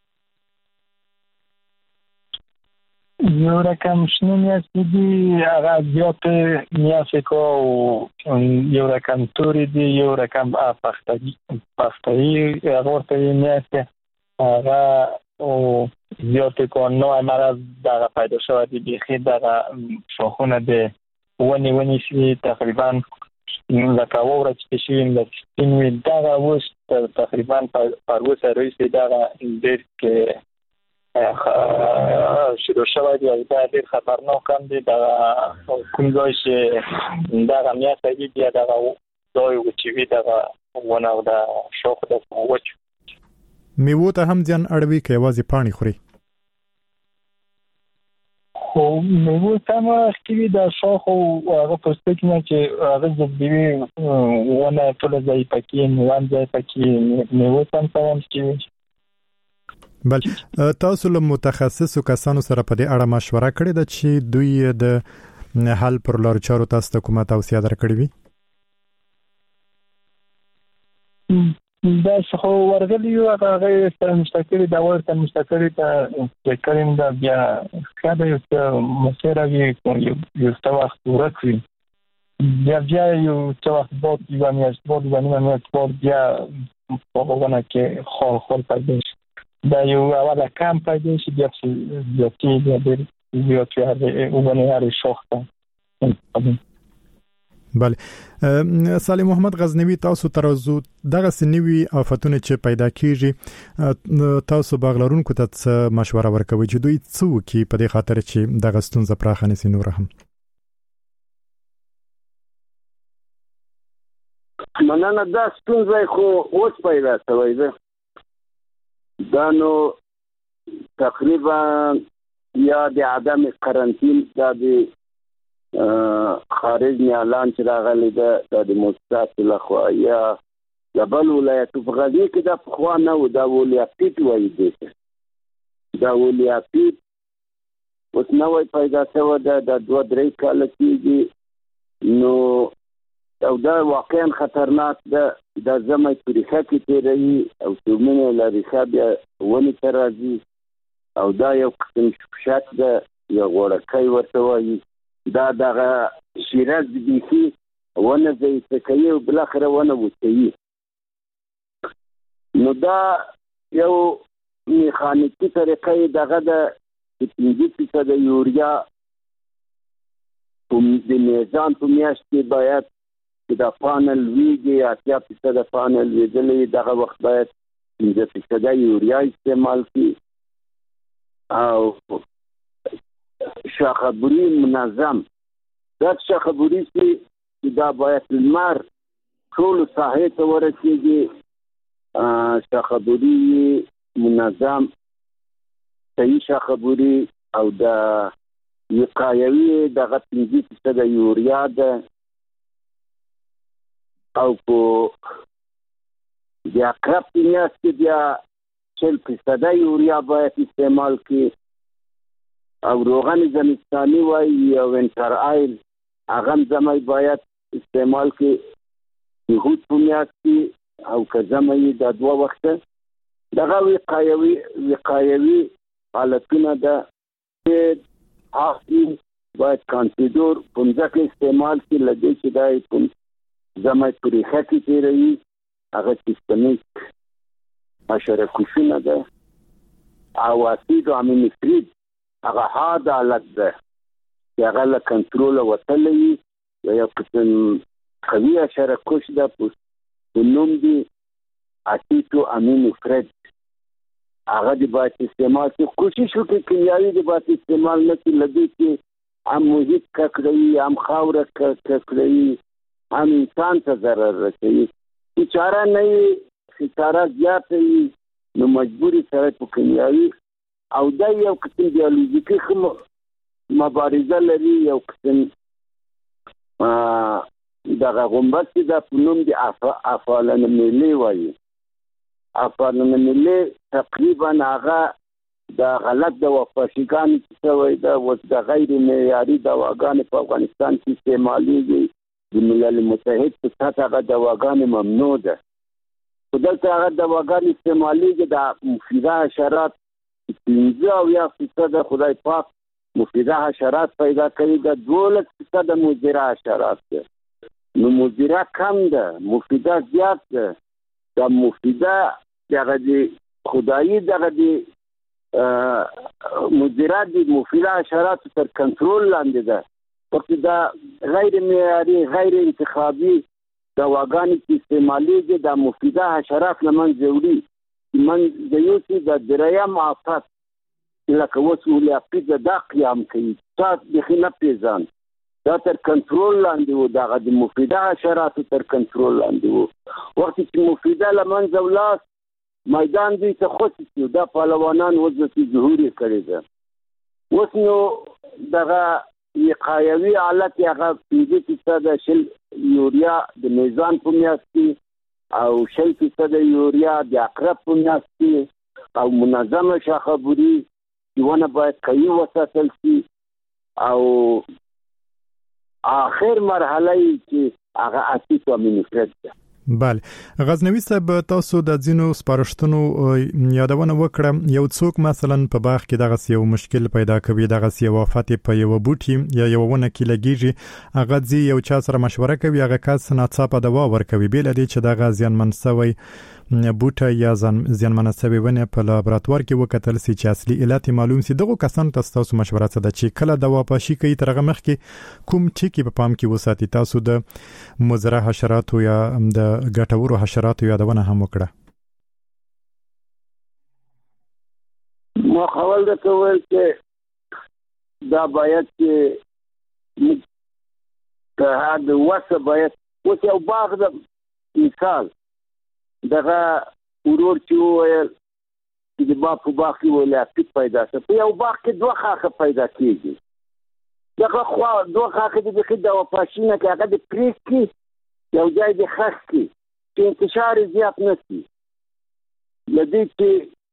یو رقم شنو میاستی دی هغه زیات میاستی که او یو رقم توری دی، یو رقم پختایی پختایی هغه ورته میاستی هغه او زیاتی که نوع مرض دقیقه پیدا شود بیخی دقیقه شاخونه ده ونی ونی شوی تقریبا لکه وورا چی شویم لکستینوی دقیقه وست تقریبا پروس رویسی دقیقه دیر که شروع شود یا دیر خطرناک هم دی دقیقه کنگایش دقیقه میاسته دی دقیقه دای وچیوی دقیقه ونه و ده شاخ ده وچ میوه ته هم ځان اړوي که یوازې پاڼې خوري؟ خو میوه ته هم اخکوي د شاخ او هغه پوستکي نه چې هغه ضدوي ونه ټوله ضعیفه کړي، میوه هم ضعیفه کړي، میوه ته هم څه هم کوي. بل تاسو له متخصصو کسانو سره په دې اړه مشوره کړې ده چې دوی د حل پر لارو چارو تاسو ته کومه توصیه درکړې وي؟ دا څه ورغلی یو هغه سره مستقلی دا ورته مستقلی ته چې دا بیا کله یو څه مسره وی یو څه وخت ورکړي بیا بیا یو څه وخت بعد یو میاشت بعد یو میاشت بعد بیا په وګڼه کې خال خال پیدا شي. دا یو اوله کم پیدا شي بیا زیاتې بیا ډېر زیات وي وګڼه هرې شاخ ته. بله. صالح محمد غزنوي تاسو ترازو دغه سنوي آفتونه چې پیدا کیږي تاسو باغلرونکو ته مشوره ورکوي چې دوی څه وکړي په دې خاطر چې دغه ستونزه پراخه نشي نور هم؟ مننه. دا ستونزه خو اوس پیدا شوی ده، دا نو تقریبا یا د عدم قرنطین دا د خارج نه اعلان چې راغلی ده د مؤسسات لخوا یا د بل ولایتو په غږی کې دا پخوا نه و، دا ولیاپیټ وایي دی، دا ولیاپیټ اوس نوی پیدا شوی ده د دوه درې کاله کېږي نو او دا واقعا خطرناک ده. دا ژمی په ریښه کې تېروي او څومره له ریښه بیا ونې ته راځي او دا یو قسم شک ده یا غوړکی ورته وایي. دا دغه شیرز بیخي ونه ضعیفه کوي او بالاخره ونه وچوي. نو دا یو میخانیکي طریقه یې دغه د پنځه فیصده یوریا د میزان په میاشت کې باید چې دا پانه لویږي، اتیا فیصده پانه لویدلې، دغه وخت باید پنځه فیصده یوریا استعمال کړي. او شاخبوري منظم، دا شاخبوري چې دا باید لمر ټولو ساحې ته ورسېږي، شاخبوري منظم صحیح شاخبوري او د وقایوي دغه پنځه فیصده یوریا ده، او په د اقرب په میاشت کې بیا شل فیصده یوریا باید استعمال کړي. او روغن زمستاني وایي یا وینټر آیل هغه هم زمی باید استعمال کړي یهود په میاشت کې، او که زمی دا دوه وخته دغه وقایوي وقایوي حالتونه ده چې آخری باید کانسیدور پنځه استعمال کړي، لدې چې دا زمی په ریښه کې تېروي، هغه سیستمیک حشره کشونه ده. او اسید او امینوفرید هغه حاد حالت ده چې هغه له کنټروله وتلی وي، یو قسم قوي حشره کش ده په نوم دی اسید او امینوفرید، هغه د باید استعمال کړي. کوشش وکړي کیمیاوي د باید استعمال نه کړي، لدې چې هم محیط ککړوي، هم خاوره ککړوي، هم انسان ته ضرر رسوي. چې چاره نه وي، خساره زیاته وي، نو مجبوري سره په کیمیاوي او دا یو قسم بیولوژیکي مبارزه لري، یو قسم دغه غومبت چې دا په نوم د افالنملې وایي. افالنملې تقریبا هغه د غلط د وفاشیګانې چې شوی ده، اوس د غیر معیاري دواګانې په افغانستان کې استعمالیږي. د ملل متحد په سطح هغه دواګانې ممنوع ده، خو دلته هغه دواګانې استعمالیږي. د مفیده حشرات پنځه اویا فیصده خدای پاک مفیده حشرات پیدا کوي، د دولس فیصده مضره حشرات ده. نو مضره کم ده، مفیده زیات ده. دا مفیده دغه د خدایي دغه د مضره د مفیده حشراتو تر کنټرول لاندې ده. وقتی دا غیر معیاري غیر انتخابي دواګانې چې استعمالیږي، دا مفیده حشرات له منځه وړي. منځه یوسي د دریم آفت لکه اوس اولیاپیزه دا قیام کوي، تا بیخي نه پېژاند، دا تر کنټرول لاندې و، دغه د مفیده حشراتو تر کنټرول لاندې و. وختې چې مفیده له منځه ولاړ، میدان دوی ته خوشې شو، دا پهلوانان اوس داسې ظهور یې کړې ده. اوس نو دغه وقایوي حالت هغه پنځه فیصده شل یوریا د میزان په میاشت کې، او شل فیصده یوریا د اقرب په میاشت کې، او منظمه شاخبوري چې ونه باید قوي وساتل شي. او آخر مرحله یې چې هغه اسید او امینوفرید ده. بله، غزنوي صاحب تاسو د ځینو سپارښتنو یادونه وکړه. یو څوک مثلا په باغ کې دغه یو مشکل پیدا کوي، دغه یو وفات په یو بوټي یا یو ونه کې لګیږي، هغه ځي یو چا سره مشوره کوي، هغه کس ناڅاپه دوا ورکوي، بل دې چې دغه زیانمن شوی بوټه یا زیانمن شوی ونه په لابراتوار کې وکتل سي چې اصلي علت معلوم سي. دغه کسان تاسو مشوره څه ده چې کله دوا پاشي کوي ترغه مخ کې کوم ټکی په پام کې وساتي؟ تاسو د مضره حشرات یا د ګټورو حشراتو یادونه هم وکړه. ما خپل د کول چې دا باید چې که هغه وسه باید اوس یو باغ د مثال دغه ورور چې وویل چې د باغ په باغ کې ولیاپیت پیدا شي، په یو باغ کې دوه خاخه پیدا کېږي. دغه خوا دوه خاخه د بخي د وفاشینه کې هغه د پریک کې یو ځای د خاخ کې چې انتشار زیات نشي، لدې چې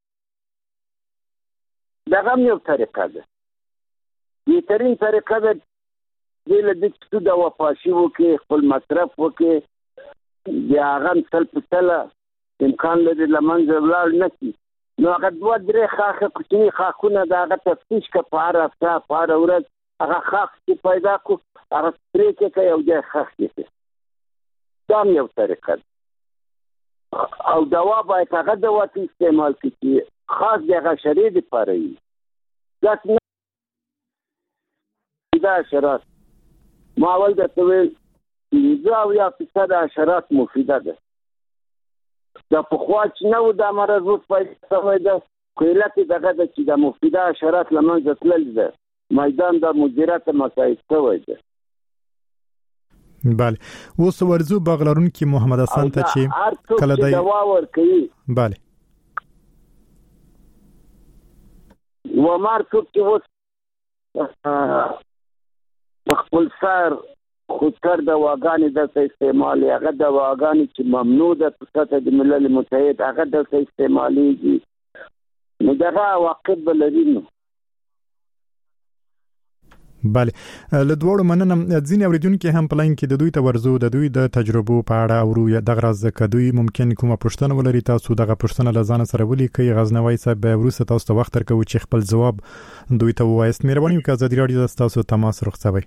دغه یو طریقه ده، بهترین طریقه ده دې لدې چې د وفاشي وکړي، خپل مصرف وکړي، بیا هغه سل په سله امکان لري له منځه ولاړ نه شي. نو هغه دوه درې خاخه کوچني خاخونه د هغه تفتیش که په هر هفته په هر ورځ هغه خاص پیدا کو هغه پرې کې کوي او د خاص کې دا یو طریقه او دوا باید هغه دوا استعمال کړي خاص دغه شری دی پاره دا دا شرات ما ول د تویل دا یا فساد شرات مفیده ده دا په خواچ نو د مرض پیدا شوی ده کویله کې دغه د چې د مفیده شرات لمنځه تلل ده میدان د مدیریت مسایل شوی ده. بله اوس ورزو بغلرون کې محمد حسن ته چې کله دی دوا ورکوي بله و مارکو کې وس خپل سر خودکار د واغانې د استعمال هغه د واغانې چې ممنوع ده په سطح د ملل متحد هغه د استعمالېږي نو دغه واقع بلري نو بله له دوړو مننه ځینې اوریدونکو هم پلاین کې د دوی تورزو د دوی د تجربو په اړه او دغه راز کدوې ممکن کومه پوښتنه ولري تاسو دغه پوښتنه لزان سره ولي کوي غزنوي صاحب به ورسره تاسو ته وخت ورکوي چې خپل جواب دوی ته وایست مهرباني وکړئ د رادیو تاسو تماس رخصوي.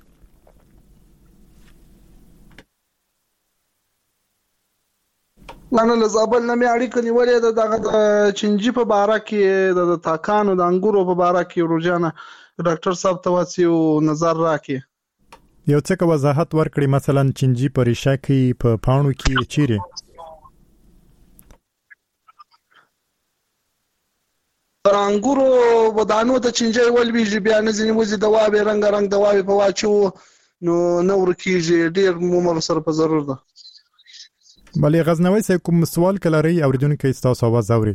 لانا لزابل نه مې اړیکه نیولې ده دغه چنجي په باره کې د تاکانو د انګورو په باره کې روزانه ډاکټر صاحب ته واسي او نظر راکې یو څه وضاحت ورکړي مثلا چنجي په ریشه کې په پاڼو کې چیرې انګورو ودانو ته چنجي ول ویږي بیا نه ځینې وځي دوا به رنگ رنگ دوا په واچو نو نو ورکیږي ډیر ممر سره په ضرر ده. بلې غزنوي سه کوم سوال کلري اوریدونکو تاسو आवाज اوري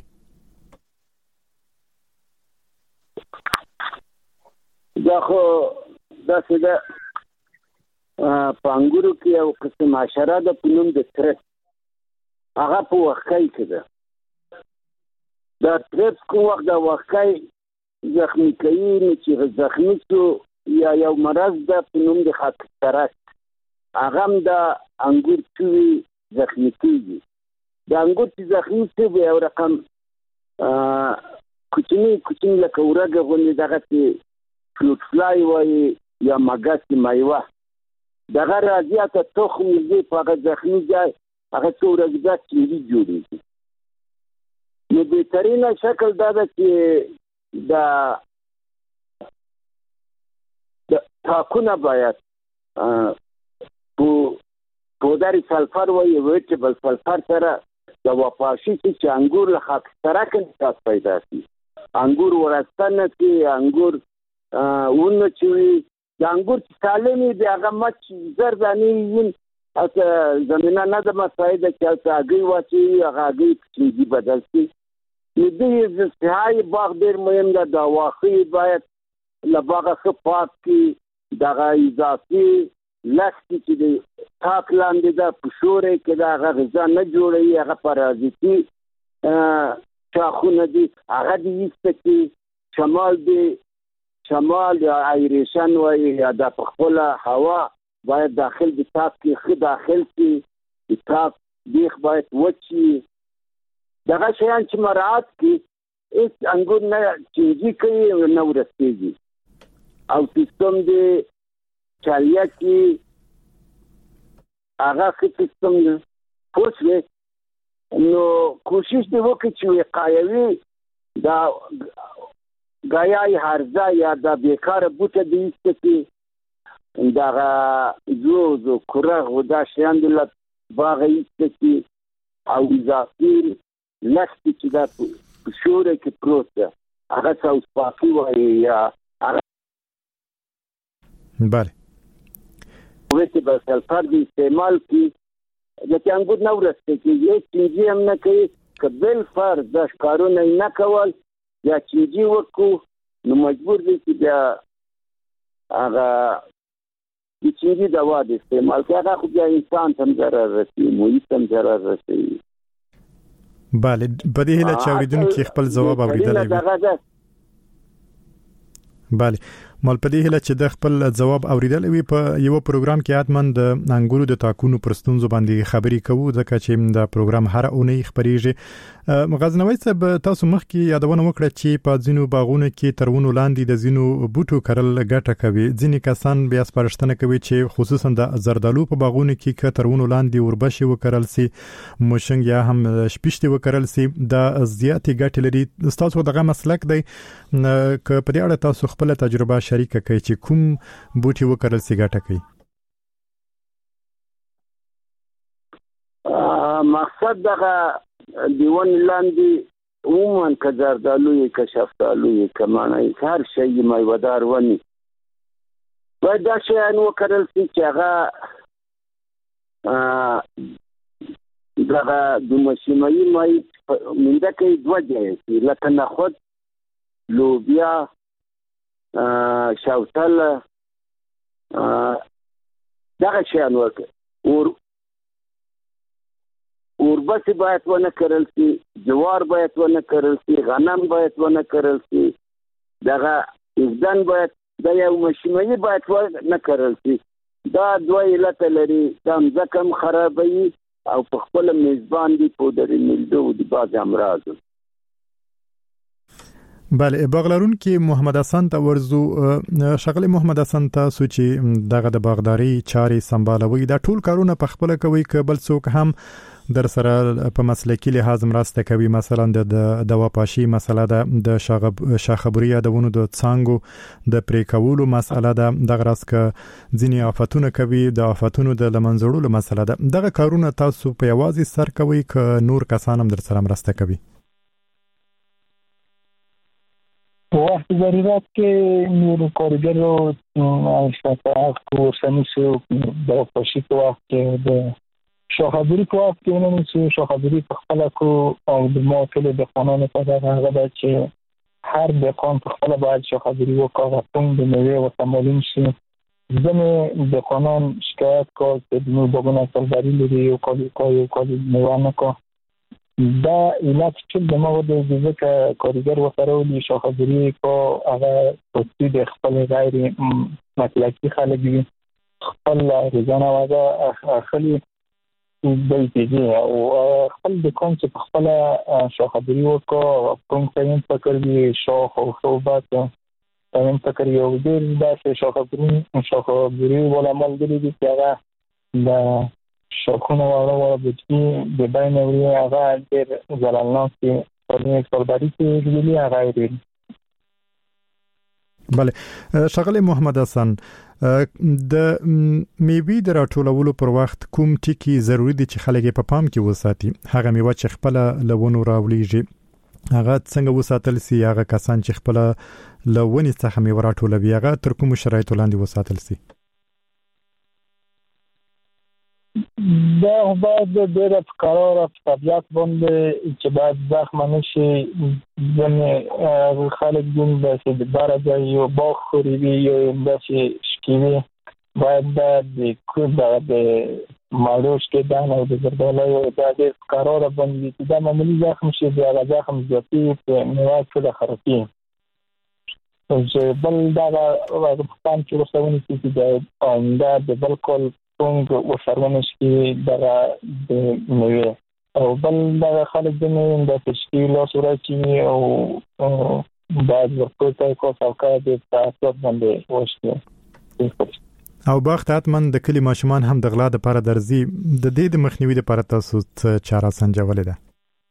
دا خو دا څنګه په انګورو کې یو قسم حشره ده په نوم د ترس هغه په وخکای کې ده دا ترس کوم وخت د وخکای زخمی کوي نو چې زخمی شو یا یو مرض ده په نوم د خاکسترک هغه هم د انګور چوي زخمی کیږي د انګور چې زخمی شي به یو رقم کوچنی کوچنی لکه ورګه غونډه دغه چې فلوټ فلای وای یا مګاسی مایوه دغه راځي ته تخم دې په هغه زخمی ځای هغه څورګه چې جوړیږي نو بهترینه شکل دا ده چې دا د تاکونه باید په پودری سلفر وای ویټیبل سلفر سره د وپاشي چې انګور له خاکسترک انتقال پیدا شي انګور ورستنه کې انګور ونه چې د انګور سالمي د هغه مچ زردانی وین اته زمينه نه د مساعده چې هغه واچي هغه چې بدل شي نو دې زهای باغ ډیر مهم ده دا واخی باید لباغه خپات کې دغه اضافي لکه چې د تاک لاندې د پښورې کې دا هغه غذا نه جوړي هغه پرازیتي شاخونه دي هغه دې چې شمال دی شمال یا ایریشن وای یا د خپل هوا باید داخل د تاک کې خې داخل کې د تاک دیخ باید وچی دغه شیان چې مراعات کې اس انګور نه چینجی کوي نو ورسېږي او سیستم دی چالیا کې هغه سیستم نه پوښوي نو کوشش دی وکړي چې وقایوي دا غایای هرزا یا دا بیکاره بوته دی چې دا زو زو کره ودا شیان د باغې چې او اضافي لکه چې دا شوره کې پروت ده هغه څو سپاقي وایي یا بله وېته به سلفر دی استعمال کی د څنګه نو ورسته کې یو چینجی هم نه کوي کبل فرض د ښکارونه نه کول یا چینجی وکړو نو مجبور دي چې بیا هغه د چینجی دوا د استعمال کې هغه خو بیا انسان ته ضرر رسوي محیط ته ضرر رسوي. بله په دې هله چې اوریدونکو خپل ځواب اوریدلی وي. بله مال په دې هله چې د خپل جواب اوریدل وي په یو پروګرام کې اتمن د انګورو د تاکونو پرستونزو باندې خبري کوو ځکه چې دا پروګرام هر اونۍ خبريږي غزنوي صاحب تاسو مخ کې یادونه وکړه چې په ځینو باغونو کې ترونو لاندې د ځینو بوټو کرل ګټه کوي ځینې کسان بیا سپارښتنه کوي چې خصوصا د زردالو په باغونو کې ک ترونو لاندې وربشي وکړل سي موشنګ یا هم شپشتي وکړل سي د زیاتې ګټه لري تاسو دغه مسلک دی ک په دې اړه تاسو خپل تجربه شریکه کوي چې کوم بوټي وکړل سي ګټه کوي مقصد دغه دیوان لاندې عموما که زردالو یې که شفتالو یې که مڼه هر شی میوه‌دار ونې باید دا شیان وکړل سي چې هغه دغه د مشیمایي مای منده کوي دوه ځایه سي لکه نخود لوبیا شوتل دغه شیان ورکړي اور اوربسي باید ونه کرل سي جوار باید ونه کرل سي غنم باید ونه کرل سي دغه افغان باید د یو مشیمایي باید ونه کرل سي دا دوه علت لري دا ځکه هم خرابوي او په خپل میزبان دي پودر میلدو د باز امراض بله باغلارون کې محمد حسن ته ورزو شغله محمد حسن تاسو چې دغه د باغداري چاري سمبالوي دا ټول کارونه په خپل کوي کبل څوک هم در سره په مسلکی لحاظ مرسته کوي مثلا د دوا پاشي مسله ده د شاخبريه دونو د څنګه د پریکولو مسله ده دغه راس ک ځینی آفاتونه کوي د آفاتونو د لمنځړولو مسله ده دغه کارونه تاسو په یوازې سر کوي ک نور کسان هم در سره مرسته کوي وقت ضرورت کې نور کارګرو شفاعت کو سنسو د پښې په وخت کې د شاخبري په وخت کې نه چې شاخبري په خپل کو او د موکل د قانون په هغه د چې هر د قانون په خپل باید شاخبري وکړي څنګه د میوه او تمالین شي ځنه د قانون شکایت کو چې نو دغه سلباري لري او کوي کوي کوي میوه نه کو دا علت چې د مواد د ځکه کارګر وسرولي شاخبري کو هغه په د خپل غیر مسلکي خلک دي خپل روزانه واده اخلي د دې او خپل د کوم چې خپل شاخبري وکړو کوم څنګه پکړي شاخ او صوبات څنګه پکړي او د داسې شاخبري شاخبري ولا ملګری دي چې هغه د شاخونه واره واره بچی د باندې وری هغه د زلالناک په دې سلباري کې ویلي هغه دی بله شغله محمد حسن د میوي د راټولولو پر وخت کوم ټکی ضروری دي چې خلک په پام کې وساتي هغه میوه چې خپل لونو راولېږي هغه څنګه وساتل سي هغه کسان چې خپل لونی څخه میوه راټولوي هغه تر کوم شرایطو لاندې وساتل سي دا باید د ډېر قرار طبيعت باندې چې باید زخم نشي ځنه خلک دین د څه بار ځای یو باغ خوري یو د څه شکیوي باید د کوم د مالوش کې دا نه د زردالو یو د ډېر قرار باندې چې دا معمولی زخم شي دا زخم زیاتی په مواد کې خرابي چې بل دا د پام کې وسونه چې د آینده د بالکل څنګه وسرونه شي دغه د میوه او بل دغه خلک د میوه د تشکیل او سورچي او بعد ورته کو څوکا د تاسو باندې وشته او باغ من د کلی ماشومان هم د غلا د لپاره درځي د دې د مخنیوي لپاره تاسو څه چاره سنجولې ده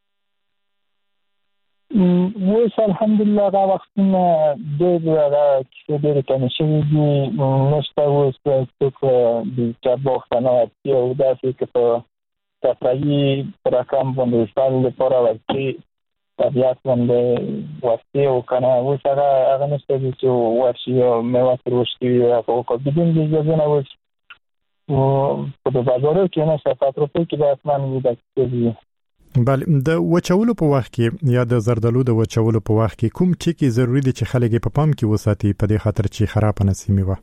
وس الحمدلله دا وختونه د دا چې ډېر کنه شوی دي نشته اوس څه د چابوخ نه او دا چې په تفریحي پروګرام باندې سال لپاره ورتي طبيعت باندې ورتي او کنه اوس هغه هغه نشته چې ورشي او مې وتروشتي او کو بدون د ځنه اوس په بازار کې نه ستاسو په کې د اسمان ودا کوي بله د وچولو په وخت کې یا د زردالو د وچولو په وخت کې کوم ټکی ضروری دي چې خلک په پام کې وساتي په دې خاطر چې خراب نه سي میوه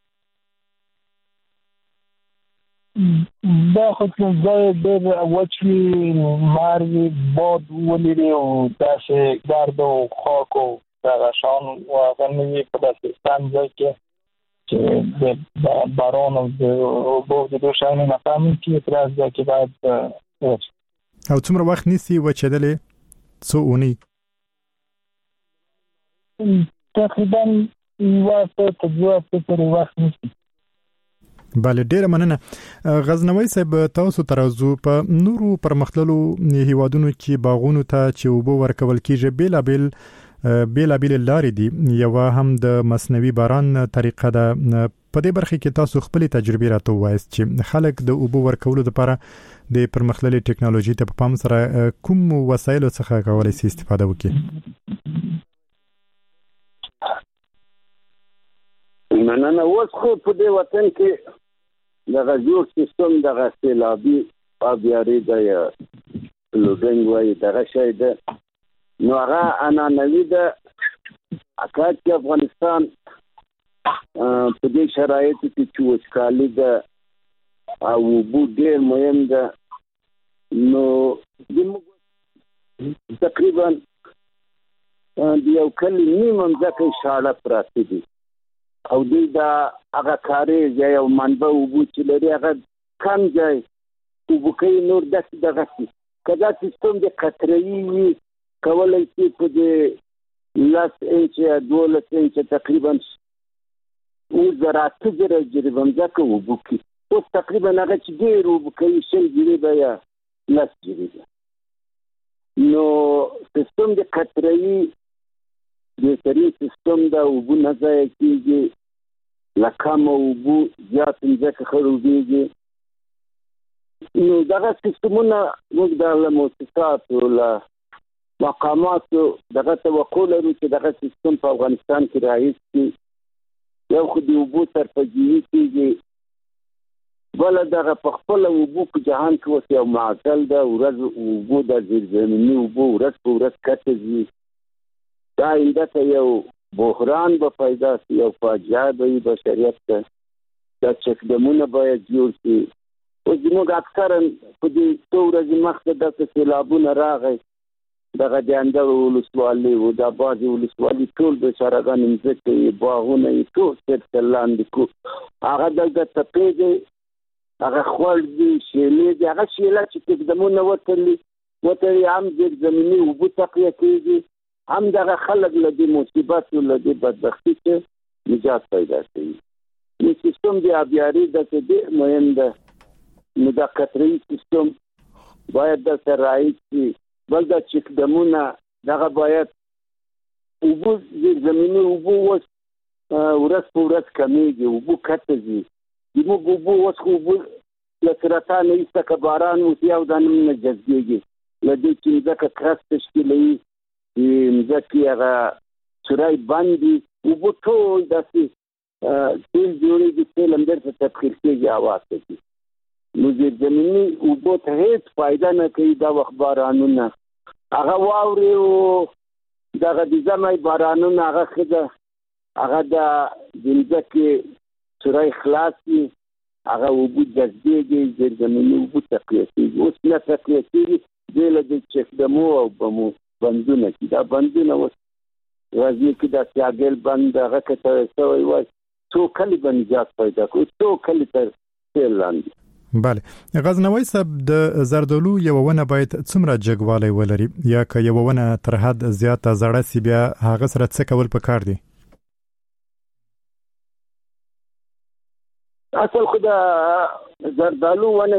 دا خو څنګه د وچوي ماروي باد ولري او تاسو ګرد او خاک او هغه شان او هغه نوی په داسې ستان ځای کې چې د باران او د اوبو د دوشانو نه پامن کې تر ځای کې باید او څومره وخت نیسي وچېدلې څو اونۍ تقریبا یو څه ته دوه څه وخت نیسي. بله ډیره مننه. غزنوي صاحب تاسو ترازو په نورو پرمختللو هیوادونو کې باغونو ته چې اوبو ورکول کیږي بیلابل بیلابل لارې دي. یو هم د مصنوعي باران طریقه ده. په دې برخه کې تاسو خپل تجربه راته وایست چې خلک د اوبو ورکولو لپاره د پرمختللي ټکنالوژي ته په پام سره کوم وسایل څخه کولای شي استفاده وکړي؟ مننه. اوس خو په دې وطن کې دغه جوړ سیستم دغه سیلابي آبیاري د لوډنګ وایي دغه شی ده، نو هغه عنعنوي ده. اکاد چې افغانستان په دې شرایطو کې چې وچکالي ده او اوبه ډېر مهم ده، نو زموږ تقریبا د یو کلي نیمه مځکه شاړه پراته دي او دوی دا هغه کارېز یا یو منبع اوبه چې لري هغه کم ځای اوبه کوي، نور داسې دغه شي. که دا سیستم د قطره‌ایي وي کولی شي په د لس انچه یا دولس انچه تقریبا اووه زره اته زره جریبه مځکه اوبه کړي. اوس تقریبا هغه چې ډېر اوبه کوي شل جریبه یا لس جریبه، نو سیستم د قطره‌ایي بهترین سیستم دا اوبه نه ضایع کېږي، له کمه اوبه زیات مځکه خړوبېږي. نو دغه سیستمونه موږ د مؤسساتو له مقاماتو دغه توقع لرو چې دغه سیستم په افغانستان کې رایج کړي. یو خو د اوبو سرپرجوي کېږي، بله دغه په خپله اوبو په جهان کې اوس یو معضل ده. ورځ اوبو د زیرزمیني اوبو ورځ په ورځ کته ځي. دا آینده ته یو بحران به پیدا شي، یو فاجعه به وي بشریت ته. دا چکډمونه باید جوړ شي. اوس زموږ اکثرا په دې څو ورځې مخکې داسې سیلابونه راغی، دغه د اندړ ولسوالۍ و، دا بعضې ولسوالۍ ټول بېچارهګانې مځکې یې باغونه یې ټول صرف تر لاندې کړو. هغه دلته تپې دی، هغه خوړ دي، شیلې دي. هغه شیله چې چکډمونه وتړي وتړي هم زیرزمیني اوبه تقویه کېږي، هم دغه خلک له دې مصیبت او له دې بدبختي چې نجات پیدا کوي. نو سیستم د آبیاري داسې ډېر مهم ده. نو دا قطره‌ایي سیستم باید داسې رایج شي. بل دا چکډمونه دغه باید اوبه زیرزمیني اوبه اوس ورځ په ورځ کمیږي، اوبه کته ځي. زموږ اوبه اوس خو اوبه له سرطانه ایسته که باران وشي او دا نوم نه جذبېږي. له دې چې مځکه کرس تشکیلوي، مځکې هغه سوری بند دي، اوبه ټول داسې تیل جوړېږي، تیل همدر ته تبخیر کېږي، هوا ته ځي. نو زیرزمیني اوبو ته هېڅ فایده نه کوي دا وخت بارانونه. هغه واورې او دغه د ژمی بارانونه هغه ښه ده، هغه د مځکې سوری خلاص وي، هغه اوبه جذبېږي، زیرزمیني اوبه تقویه کېږي. اوس نه تقویه کېږي، دی له د چکډمو او بمو بندونه کې. دا بندونه اوس غزني کې دا سیاګل بند هغه که شوی وای، څو کلي به نجات پیدا کړو، څو کلي تر تېل لاندې. بله. غزنوي صاحب د زردالو یو ونه باید څومره جګوالی ولري، یا که یو ونه تر حد زیاته زړه سي بیا هغه سره څه کول پکار دي؟ اصل خو د زردالو ونه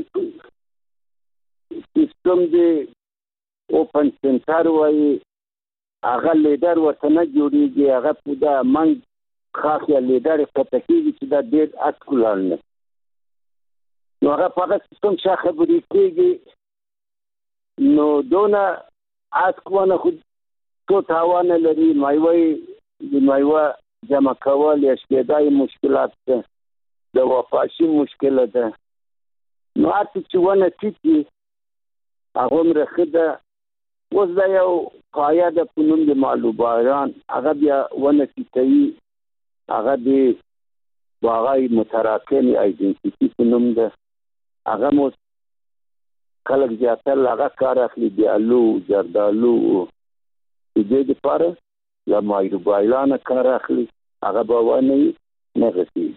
سیستم دی اوپن سنټر وایي، هغه لیډر ورته نه جوړېږي، هغه په دا منګ خاص یا لیډر یې قطع کېږي چې دا ډېر اټکولان نه، نو هغه په هغه سیستم ښه خبرې کېږي. نو دونه اټک ونه خو څو تاوانه لري. میوه یې د میوه جمع کول یا شکېدا یې مشکلات ده، د وفاشي مشکله ده. نو هر څه چې ونه ټیټ وي هغه هومره ښه ده. اوس دا یو پایه ده په نوم د مالوباران، هغه بیا ونه ټیټوي، هغه د باغای متراکم ایجنسیتی په نوم ده. هغه مو خلک زیاتره هغه کار اخلي د الو، زردالو د دې لپاره یا مایروبایلان کار اخلي هغه به ونه نه غسي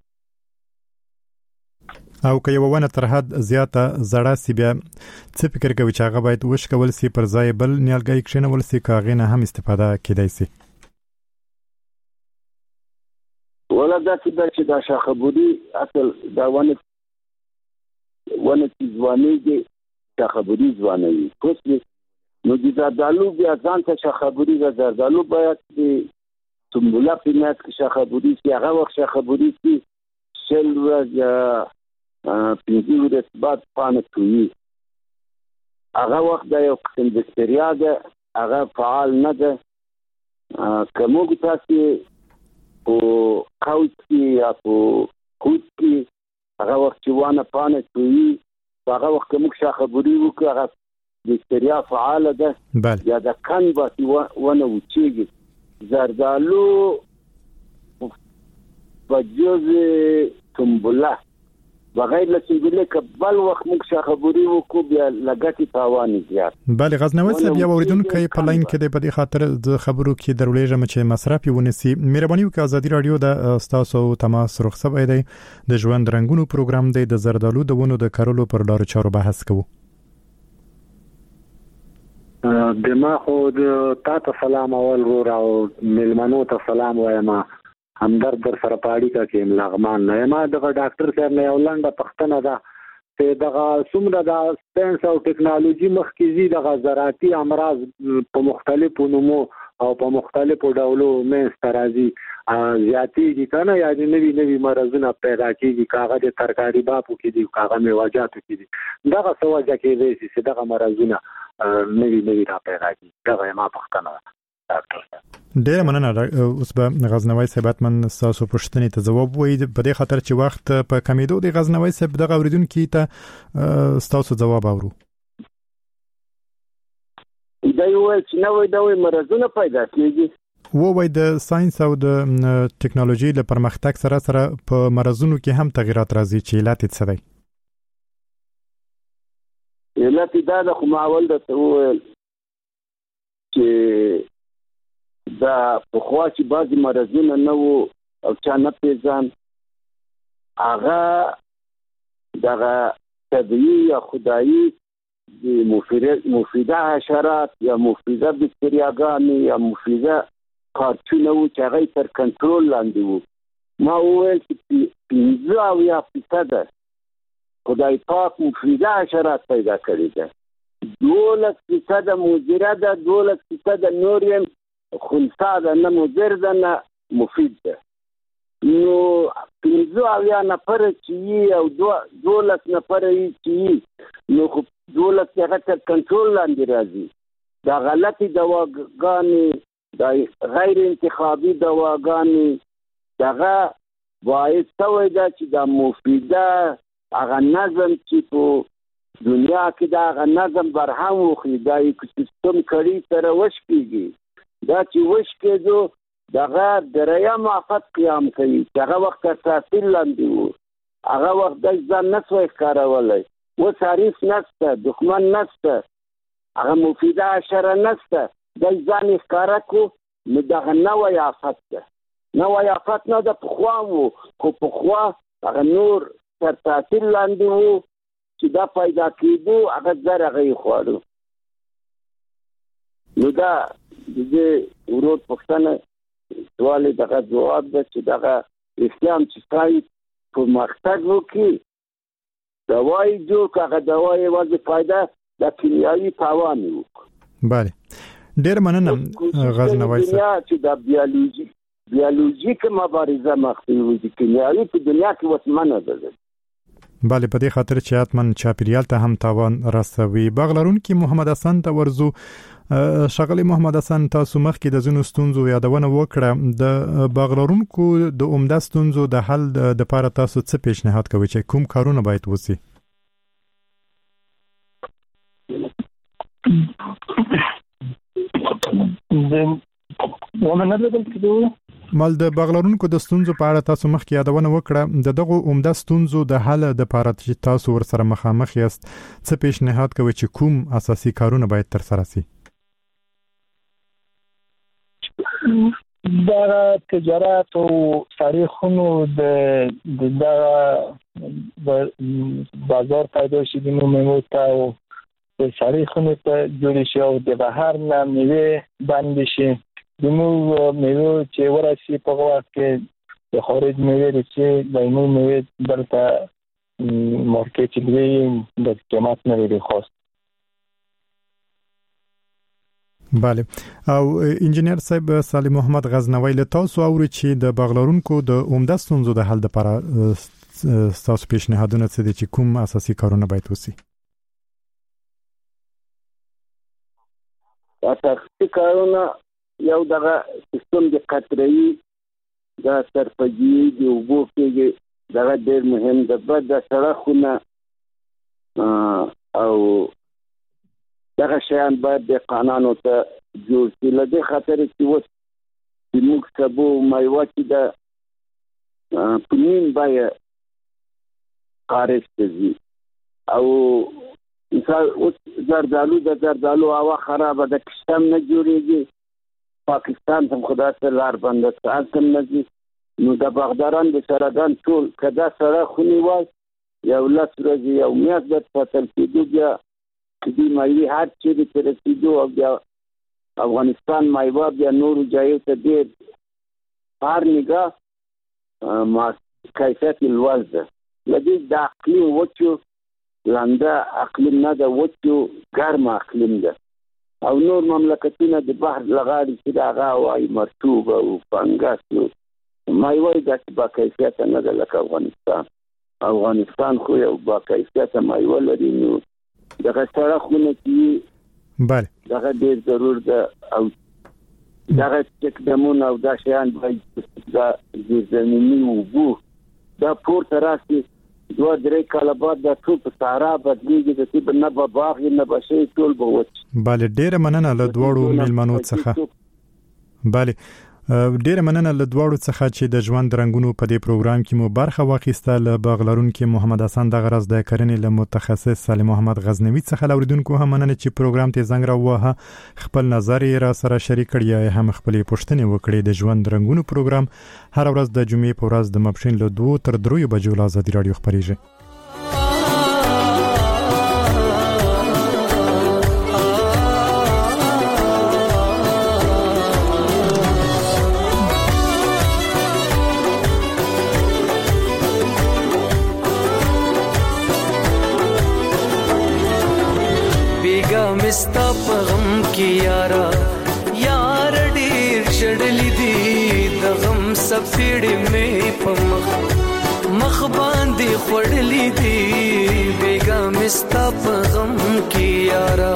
او که یو ونه تر حد زیاته زړه سی بیا څه فکر کوي چې هغه باید وش کول سی پر ځای بل نیالګي کښینول سی کاغې نه هم استفاده کېدای شي ولا دا چې دا شاخه بودی اصل دا ونه ونه ځواني شاخه بودی ځواني کوڅه نو د زردالو بیا ځان ته شاخه بودی د زردالو باید د سمبولا په نات کې شاخه بودی چې هغه وخت شاخه بودی چې شل ورځ پنځه ورځې بعد پانه کوي هغه وخت د یو قسم بکتریا ده هغه فعال نه ده کومو تاسو او قوت کې یا په قوت کې هغه وخت چې وانه پانه کوي هغه وخت موږ شاخه بودی وکړو هغه بکتریا فعال ده یا د کان باندې ونه وچیږي زردالو بجوز سمبولا بغیر له سمبولا کبل وخت موږ شاخه بودی وکړو بیا لګټي تاوان زیات بله غزنوي صاحب یا اوریدونکو په لاین کې د بدی خاطر د خبرو کې درولېږم چې مصرف ونیسي مهرباني وکړئ ازادي رادیو د تاسو تماس رخصت دی د ژوند رنگونو پروګرام دی د زردالو د ونو د کارولو پر لارو چارو بحث کوو دما خو د تاسو سلام اول ور او ملمنو ته سلام وایم همدرد در سره پاړی کا کې لغمان نه ما د ډاکټر صاحب نه ولنده پښتنه ده چې دغه څومره د ساينس او ټکنالوژي مخکې د زراعتي امراض په مختلفو نومو او په مختلفو ډولو مې سترازي زیاتېږي کنه یا د نوي نوي مرزونه پیدا کیږي کاغه د ترکاری باپو کې دي کاغه میواجاتو کې دي دغه سوجا کې دي چې دغه مرزونه نوي نوي را پیدا کیږي دغه ما پښتنه ډاکټر ډیر مننه اوس به غزنوي صاحب من تاسو پښتنې ته جواب وایي په دې خاطر چې وخت په کمیدو د غزنوي صاحب دغه اوریدونکو ته تاسو جواب اورو دا یو چې نوې ډول مرزونه پیدا کیږي و وای د ساينس او د ټکنالوژي له پرمختګ سره سره په مرزونو کې هم تغیرات راځي چې علت څه دی علت دا د خماول د تول چې دا په خوا چې بعضی مرزونه نه وو او چا نه پیژان هغه دغه طبيعي یا خدایي د مفیده حشرات یا مفیده بکتریاګانې یا مفیده کارچونه وو چې هغه تر کنټرول لاندې وو ما وویل چې پنځه اویا فیصده خدای پاک مفیده حشرات پیدا کړي ده دولس فیصده مضره ده دولس فیصده نور یې خنثی ده نه مضر ده نه مفید ده نو پنځه اویا نفر چې او دولس نفر چې نو خو دولت هغه تر کنټرول لاندې راځي دا غلطي دواګانې دا غیر انتخابي دواګانې دغه باید سوی دا چې دا مفیده هغه نظم چې په دنیا کې دا هغه نظم برهم وخی دا یک سیستم کړي سره وش کېږي دا چې وش کېدو دغه دریم آفت قیام کوي دغه وخت تحصیل لاندې وو هغه وخت د ځان نسوي ښکارولای و تعریف نشته دښمن نشته هغه مفیده حشره نشته د ځان ښکارا کو نو دغه نوې آفت ده نوې آفت نه د پخوا وو خو پخوا هغه نور تر تحصیل لاندې وو چې دا پیدا کېدو هغه زر هغه یې خوړو نو دا د ورود پښتنه سوال دغه جواب ده چې دغه اسلام چې ستای په مختګ وکړي دوای جو کاغه دوای وځي فائدہ د کیمیاوي تاوان وکړي bale ډیر مننه غزنوي صاحب چې د بیولوژي بیولوژیک مبارزه مخفي دي کیمیاوي په دنیا کې وسمنه ده bale په دې خاطر چې اتمن چاپیریال ته هم تاوان رسوي بغلرون کې محمد حسن ته ورزو شغلی محمد حسن تاسو مخ کې د زونو ستونزو یادونه وکړه د بغلرونکو د عمده ستونزو د حل د لپاره تاسو څه پیشنهاد کوئ چې کوم کارونه باید وسی مال د بغلرونکو د ستونزو په اړه تاسو مخ کې یادونه وکړه د دغه عمده ستونزو د حل د لپاره چې تاسو ورسره مخامخ یاست څه پیشنهاد کوئ چې کوم اساسي کارونه باید تر سره شي دا تجارت او تاریخونو د د بازار پیدا شي د میوو ته او د تاریخونو ته جوړ شي او د بهر نه میوه باندې شي د مو میوه چې ورسي په وخت کې د خارج میوه لري د مو میوه دلته مارکیټ دی د قیمت نه لري خاص. بله او انجنیر صاحب سالم محمد غزنوی له تاسو اوري چې د بغلارونکو د عمده ستونزو د حل لپاره تاسو پیشنهادونه څه دي چې کوم اساسي کارونه باید وشي؟ اساسي کارونه یو دغه سیستم د قطره‌ای د سرپجي د اوبو کې دغه ډېر مهم ده. بعد د سړکونه او دغه شیان باید د قانونو ته جوړ شي. له دې خاطر چې اوس د موږ سبو میوه چې د په نیم بیه خارج ته ځي او مثال اوس زردالو د زردالو هوا خرابه ده، کشتم نه جوړېږي، پاکستان هم خدا ته لار بنده ساعت هم نه ځي. نو د باغداران د سرګان ټول کدا سره خونی وای یو لاس ورځي یو میاش د فصل کېدو بیا د مایوي هر چې د رسیدو او بیا افغانستان مایوا بیا نور جایو ته دې هر نگاه ما کیفیت الوز ده. لدی د اقلیم وچو لانده اقلیم نه ده، وچو ګرم اقلیم ده او نور مملکتونه د بحر لغاړي چې دا هغه وای مرطوب او فنګس مایوه د با کیفیت نه ده لکه افغانستان. افغانستان خو یو با کیفیت مایوه لري. نو دغه سره خونه کې بله دغه ډېر ضرور ده او دغه تقدمون او دا شیان باید دا زمینی اوبو دا پورته راسي دوه درې کاله بعد دا ټول په صحرا بدلېږي، د طب نه به باغ نه به شي ټول به وچ. بله ډېره مننه له دواړو میلمنو څخه. بله ډیره مننه له دواړو څخه چې د ژوند رنگونو په دې پروګرام کې مو برخه واخیسته. له بغلارون کې محمد حسن د غرض د کرنې له متخصص سالم محمد غزنوی څخه لوریدونکو هم مننه چې پروګرام ته زنګ راووهه، خپل نظر یې را سره شریک کړی، هم خپل پوښتنې وکړې. د ژوند رنگونو پروګرام هر ورځ د جمعې په ورځ د ماپښین له دوه تر درې بجو له آزادي رادیو خبريږي. مستا پغم کی یارا یار ډیر چړلی دی د غم سفیړې مې پمخ مخ باندې خړلی دی بیگا مستا پغم کی یارا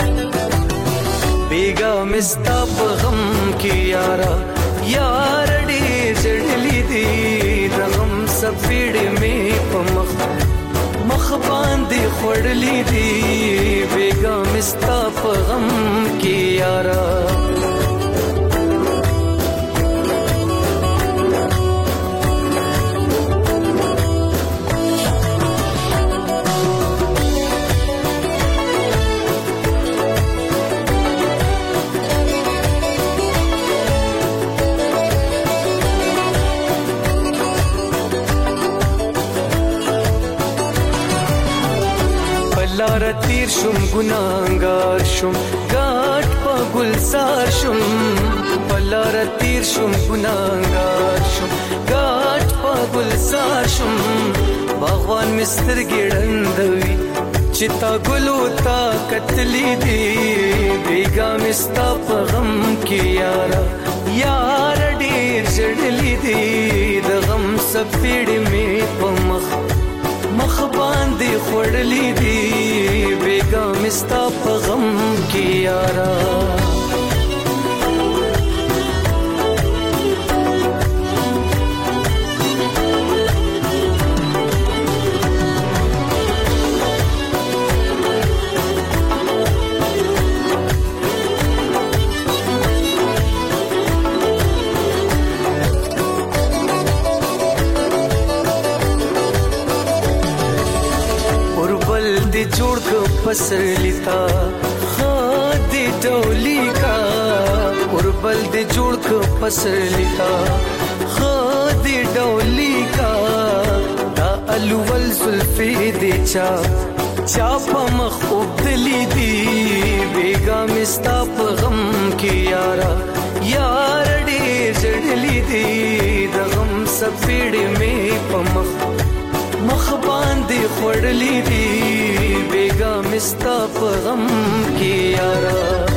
بیگا مستا پغم کی یارا یار ډیر چړلی دی د غم سفیړې مې پمخ مخ باندې خړلی دی بیگا مستا پغم کی یارا لار تیر شم ګناګار شم غاټ په ګلزار شم بلار تیر شم ګناګار شم غاټ په ګلزار شم باغوان مستر ګړندوي چتا ګلو تا کتلی دی بیگا مستا په غم کې یارا یار ډیر جړلی دی د غم سپېړې مې په مخ مخ باندې خړلی دی بیگا مستا په غم کې یارا جوړ کو پسر لیتا خادي ډولی کا اور بل دې دې جوړ ک پسرلی کا خود ډولی کا دا الول زلفی دې چا چا په مخ وبدلی دی بیگا مستا په غم کې یارا یار دې جړلی دی د غم سپېړې مې په مخ مخ باندې خړلې دی بیگا مستا په غم کې یارا